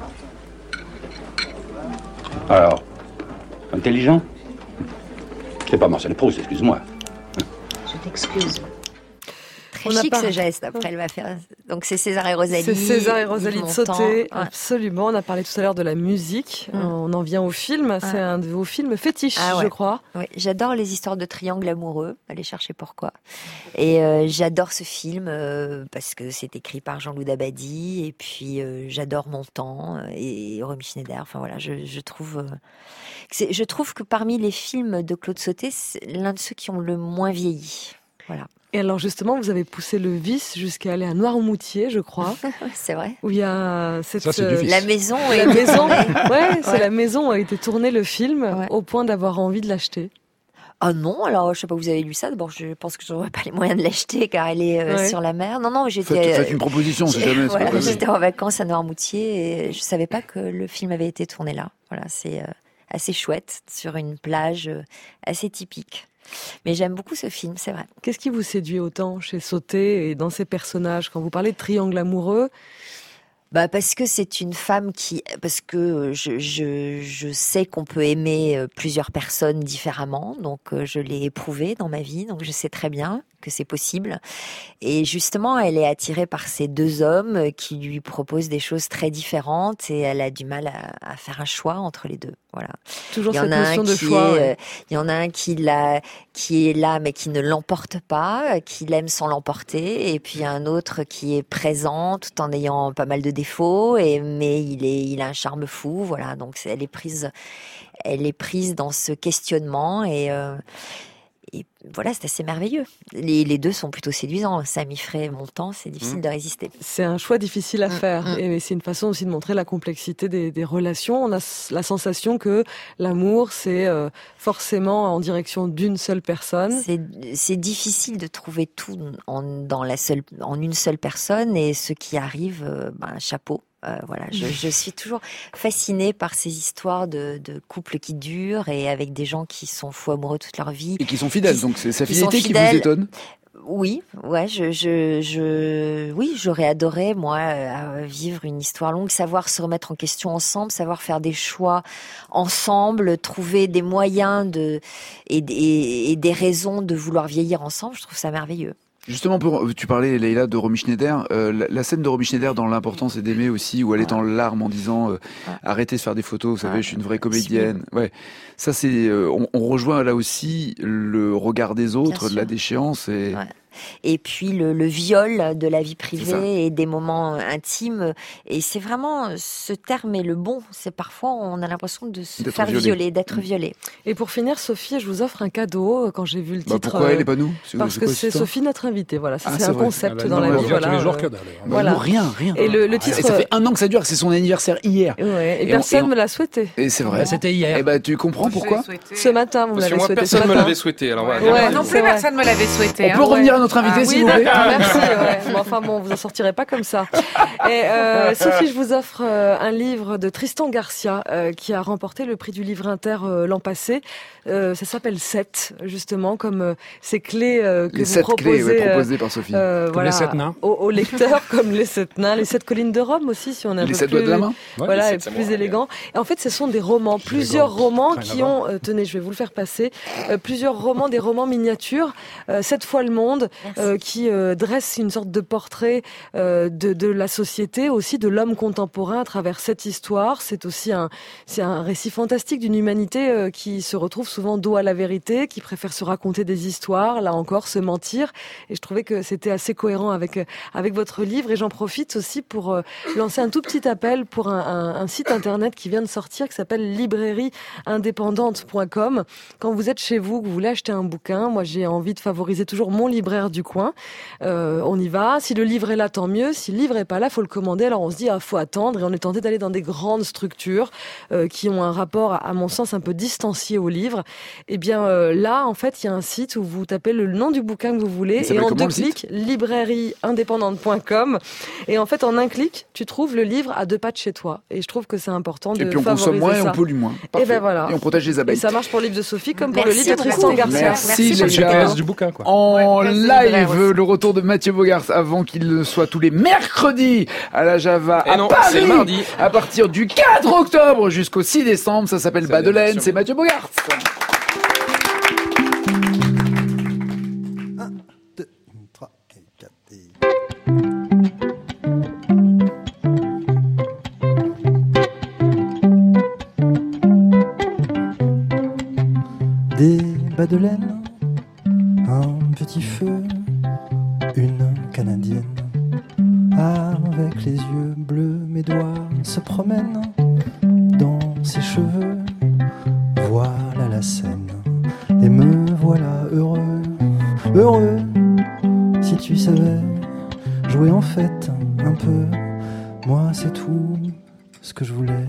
Alors, intelligent? C'est pas Marcel Proust, excuse-moi. Je t'excuse. Très On a chic pas- ce geste. Après, elle va faire. Donc c'est César et Rosalie. C'est César et Rosalie Yves de Montand. sauter, Ouais. absolument. On a parlé tout à l'heure de la musique. Mm. On en vient au film. C'est un de vos films fétiches, Ah ouais. je crois. Oui, j'adore les histoires de triangles amoureux. Allez chercher pourquoi. Et euh, j'adore ce film euh, parce que c'est écrit par Jean-Loup Dabadi. Et puis euh, j'adore Montand euh, et Romy Schneider. Enfin voilà, je, je trouve, euh, que c'est- je trouve que parmi les films de Claude Sauté, c'est l'un de ceux qui ont le moins vieilli. Voilà. Et alors justement, vous avez poussé le vice jusqu'à aller à Noirmoutier, je crois. C'est vrai. Où il y a cette Ça, c'est du vice. La maison la est maison. tournée. Ouais, c'est Ouais. la maison où a été tourné le film Ouais. au point d'avoir envie de l'acheter. Ah non, alors je sais pas, vous avez lu ça. D'abord, je pense que je n'aurais pas les moyens de l'acheter car elle est euh, Ouais. sur la mer. Non, non, j'étais. Faites, faites euh, une proposition, si jamais. c'est Voilà, pas possible. j'étais en vacances à Noirmoutier et je savais pas que le film avait été tourné là. Voilà, c'est euh, assez chouette sur une plage euh, assez typique. Mais j'aime beaucoup ce film, c'est vrai. Qu'est-ce qui vous séduit autant chez Sauté et dans ses personnages? Quand vous parlez de triangle amoureux, Bah parce que c'est une femme qui, parce que je je je sais qu'on peut aimer euh, plusieurs personnes différemment, donc euh, je l'ai éprouvé dans ma vie, donc je sais très bien que c'est possible. Et justement, elle est attirée par ces deux hommes qui lui proposent des choses très différentes et elle a du mal à, à faire un choix entre les deux. Voilà. toujours Il y en cette a un notion de qui choix. est, ouais. euh, il y en a un qui l'a, qui est là mais qui ne l'emporte pas, euh, qui l'aime sans l'emporter, et puis un autre qui est présent tout en ayant pas mal de défauts, et mais il est, il a un charme fou, voilà. Donc c'est- elle est prise, elle est prise dans ce questionnement et euh, et voilà, c'est assez merveilleux. Les, les deux sont plutôt séduisants. Sami Frey, Montand, c'est difficile Mmh. de résister. C'est un choix difficile à Mm, faire, mm. et c'est une façon aussi de montrer la complexité des, des relations. On a s- la sensation que l'amour, c'est euh, forcément en direction d'une seule personne. C'est, c'est difficile de trouver tout en, dans la seule, en une seule personne, et ce qui arrive, euh, ben, chapeau. Euh, voilà, je, je suis toujours fascinée par ces histoires de, de couples qui durent et avec des gens qui sont fous amoureux toute leur vie. Et qui sont fidèles, Qui- donc c'est sa qui sont fidélité qui vous fidèles. étonne. Oui, ouais, je, je, je, oui, j'aurais adoré moi euh, vivre une histoire longue, savoir se remettre en question ensemble, savoir faire des choix ensemble, trouver des moyens de et, et, et des raisons de vouloir vieillir ensemble. Je trouve ça merveilleux. Justement, pour, tu parlais, Leïla, de Romy Schneider. Euh, la, la scène de Romy Schneider dans L'important c'est d'aimer aussi, où elle est en larmes en disant euh, Ouais. arrêtez de faire des photos, vous savez, Ouais. je suis une vraie comédienne. Ouais, ça c'est, euh, on, on rejoint là aussi le regard des autres, de sûr. la déchéance. Et... Ouais. Et puis le, le viol de la vie C'est ça. privée et des moments intimes. Et c'est vraiment, ce terme est le bon. C'est parfois, on a l'impression de se D'être faire violé. violer, d'être Mm. violé. Et pour finir, Sophie, je vous offre un cadeau euh, quand j'ai vu le Bah, titre. pourquoi euh, elle et pas nous C'est- Parce c'est que quoi, c'est cette histoire Sophie notre invitée. Voilà, ça Ah, c'est c'est un vrai. concept Ah bah, dans non, la on vie. vient Voilà, tous les jours euh, que dalle. Bah, Voilà. nous, rien, rien. Et le, le Et titre. ça fait un an que ça dure, que c'est son anniversaire hier. Ouais, et, Et on- personne et on- me l'a souhaité. Et c'est vrai. Bah, c'était hier. Et bah tu comprends pourquoi Ce matin, vous me Parce que l'avez moi, souhaité. ce personne me matin. l'avait souhaité. Alors, voilà. Ouais, non c'est plus, vrai. personne me l'avait souhaité. On hein. peut revenir à notre invité, Ah, s'il oui, vous plaît. d'accord, merci. Ouais. Mais enfin bon, vous en sortirez pas comme ça. Et euh, Sophie, je vous offre euh, un livre de Tristan Garcia euh, qui a remporté le prix du livre inter euh, l'an passé. Euh, ça s'appelle sept, justement, comme euh, ces clés euh, que Les vous sept proposez, clés ouais, euh, proposées par Sophie. euh, Comme voilà, les sept nains. Aux, aux lecteurs, comme les sept nains, les sept collines de Rome aussi, si on est un Les peu sept plus, doigts de la main. Ouais, voilà, les et sept plus samouraïs. élégant. Et en fait, ce sont des romans, plusieurs Élégant. romans Rien qui à ont, euh, tenez, je vais vous le faire passer, euh, plusieurs romans, des romans miniatures, euh, Cette fois le monde, Merci. euh, qui euh, dresse une sorte de portrait euh, de, de la société, aussi de l'homme contemporain à travers cette histoire. C'est aussi un, c'est un récit fantastique d'une humanité euh, qui se retrouve souvent dos à la vérité, qui préfère se raconter des histoires, là encore se mentir. Et je trouvais que c'était assez cohérent avec euh, avec votre livre. Et j'en profite aussi pour euh, lancer un tout petit appel pour un, un, un site internet qui vient de sortir, qui s'appelle librairie indépendante point com. Quand vous êtes chez vous, que vous voulez acheter un bouquin, moi j'ai envie de favoriser toujours mon libraire du coin. Euh, on y va. Si le livre est là, tant mieux. Si le livre est pas là, faut le commander. Alors on se dit, ah, faut attendre. Et on est tenté d'aller dans des grandes structures euh, qui ont un rapport, à mon sens, un peu distancié au livre. Et bien euh, là, en fait, il y a un site où vous tapez le nom du bouquin que vous voulez Il et s'appelle en comment, deux le site clics, librairie indépendante point com. Et en fait, en un clic, tu trouves le livre à deux pas de chez toi. Et je trouve que c'est important de Et puis on favoriser consomme moins et ça. on pollue moins. Et Parfait. ben voilà. Et on protège les Et abeilles. ça marche pour le livre de Sophie comme pour le Merci livre de Tristan beaucoup. Garcia. Merci, Merci, les C'est le G P gars. S du bouquin, quoi. En Ouais, place de libraire live, aussi. le retour de Mathieu Bogart avant qu'il soit tous les mercredis à la Java Et à non, Paris, c'est le mardi. à partir du quatre octobre jusqu'au six décembre. Ça s'appelle Ça Badelaine, démarre c'est Mathieu Bogart. Des bas de laine, un petit feu, une canadienne. Avec les yeux bleus, mes doigts se promènent dans ses cheveux. Voilà la scène, et me voilà heureux, heureux, savais jouer en fait un peu, moi c'est tout ce que je voulais.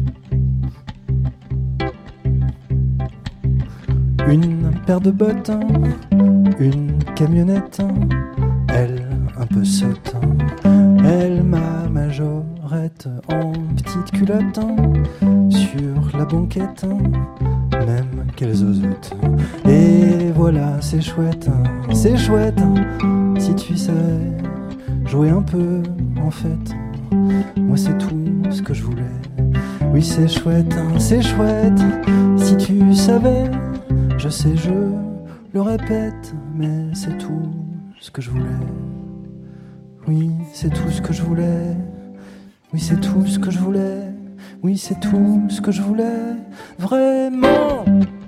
Une paire de bottes, une camionnette, elle un peu sotte, elle ma majorette en petite culotte, sur la banquette, même qu'elle zozote. Et voilà, c'est chouette, c'est chouette, si tu savais jouer un peu en fait, moi c'est tout ce que je voulais. Oui c'est chouette, c'est chouette, si tu savais. Je sais, je le répète, mais c'est tout ce que je voulais. Oui, c'est tout ce que je voulais. Oui, c'est tout ce que je voulais. Oui, c'est tout ce que je voulais. Vraiment.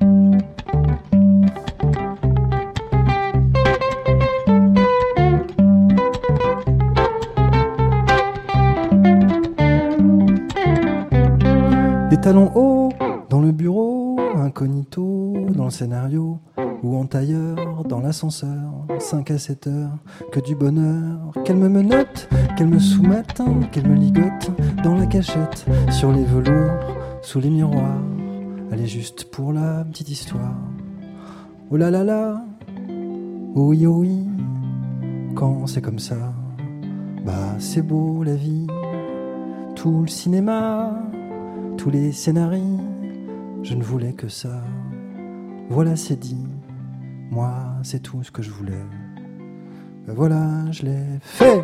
Des talons hauts dans le bureau, incognito dans le scénario, ou en tailleur dans l'ascenseur, cinq à sept heures, que du bonheur, qu'elle me menotte, qu'elle me soumette, qu'elle me ligote dans la cachette, sur les velours, sous les miroirs, allez juste pour la petite histoire. Oh là là là, oh oui oh oui, quand c'est comme ça, bah c'est beau la vie, tout le cinéma, tous les scénarios, je ne voulais que ça. Voilà, c'est dit. Moi, c'est tout ce que je voulais. Ben voilà, je l'ai fait.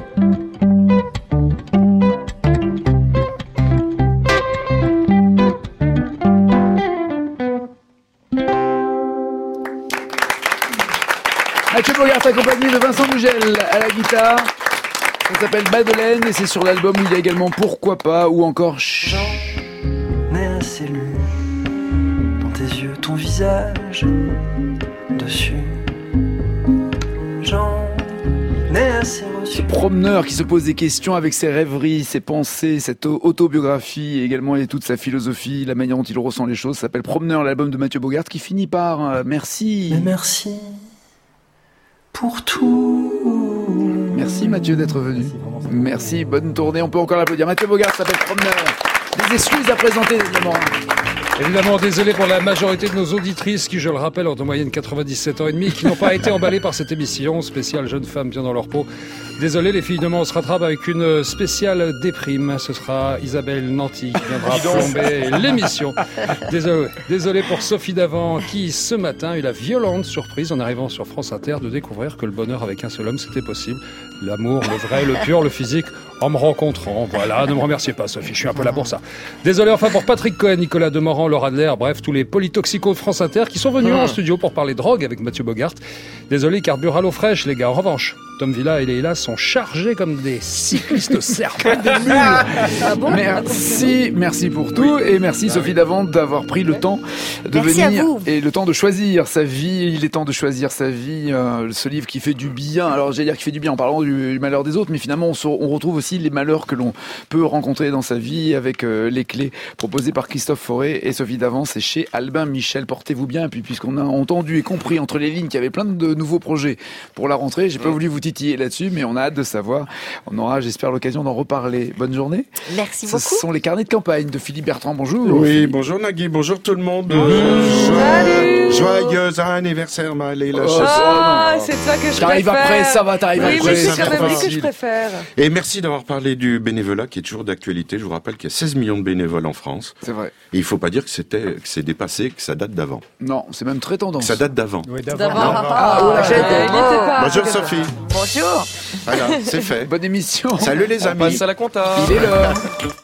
Mathieu Bogart accompagné de Vincent Bougel à la guitare. Ça s'appelle Madeleine et c'est sur l'album où il y a également Pourquoi pas ou encore Chut. Mais assez lu dans tes yeux ton visage dessus. J'en ai assez reçu. Ce promeneur qui se pose des questions avec ses rêveries, ses pensées, cette autobiographie et également et toute sa philosophie, la manière dont il ressent les choses, ça s'appelle Promeneur, l'album de Mathieu Bogart qui finit par euh, merci. Mais merci pour tout. Merci Mathieu d'être venu. Merci, merci, bonne tournée. On peut encore l'applaudir. Mathieu Bogart s'appelle Promeneur. Des excuses à présenter, évidemment. Évidemment, désolé pour la majorité de nos auditrices qui, je le rappelle, ont en moyenne quatre-vingt-dix-sept ans et demi, qui n'ont pas été emballées par cette émission spéciale Jeunes femmes bien dans leur peau. Désolé les filles, demain on se rattrape avec une spéciale déprime. Ce sera Isabelle Nanty qui viendra plomber l'émission. Désolé, désolé pour Sophie Davant qui, ce matin, a eu la violente surprise en arrivant sur France Inter de découvrir que le bonheur avec un seul homme, c'était possible. L'amour, le vrai, le pur, le physique, en me rencontrant. Voilà, ne me remerciez pas Sophie, je suis un peu là pour ça. Désolé enfin pour Patrick Cohen, Nicolas Demorand, Laura Adler, bref, tous les polytoxicos de France Inter qui sont venus mmh. en studio pour parler drogue avec Mathieu Bogart. Désolé, carbure à l'eau fraîche, les gars. En revanche, Tom Villa et Leïla sont chargés comme des cyclistes serpents des mules. Ah bon merci, merci pour tout et merci ah, Sophie oui. Davant d'avoir pris le temps de merci venir et le temps de choisir sa vie. Il est temps de choisir sa vie. Euh, ce livre qui fait du bien. Alors j'allais dire qui fait du bien en parlant du malheur des autres, mais finalement on, se, on retrouve aussi les malheurs que l'on peut rencontrer dans sa vie avec euh, les clés proposées par Christophe Fauré et Sophie Davant. C'est chez Albin Michel. Portez-vous bien. Et puis puisqu'on a entendu et compris entre les lignes qu'il y avait plein de nouveaux projets pour la rentrée, j'ai pas voulu vous titiller là-dessus, mais on a hâte de savoir. On aura, j'espère, l'occasion d'en reparler. Bonne journée. Merci Ce beaucoup. Ce sont les carnets de campagne de Philippe Bertrand. Bonjour. Oui, Philippe. Bonjour Nagui, bonjour tout le monde. Bonjour. Salut. Joyeux anniversaire, ma Leïla. Oh, oh c'est ça que je t'arrives préfère. T'arrives après, ça va, t'arrives oui, après. Oui, mais c'est quand même lui que je préfère. Et merci d'avoir parlé du bénévolat qui est toujours d'actualité. Je vous rappelle qu'il y a seize millions de bénévoles en France. C'est vrai. Et il ne faut pas dire que c'était, que c'est dépassé, que ça date d'avant. Non, c'est même très tendance. Que ça date d'avant. Oui, d'avant. d'avant. Ah, ah, ouais, ah, bonjour Sophie. Bonjour. Voilà, c'est fait. Bonne émission. Salut les amis. On passe à la compta. Il est l'heure.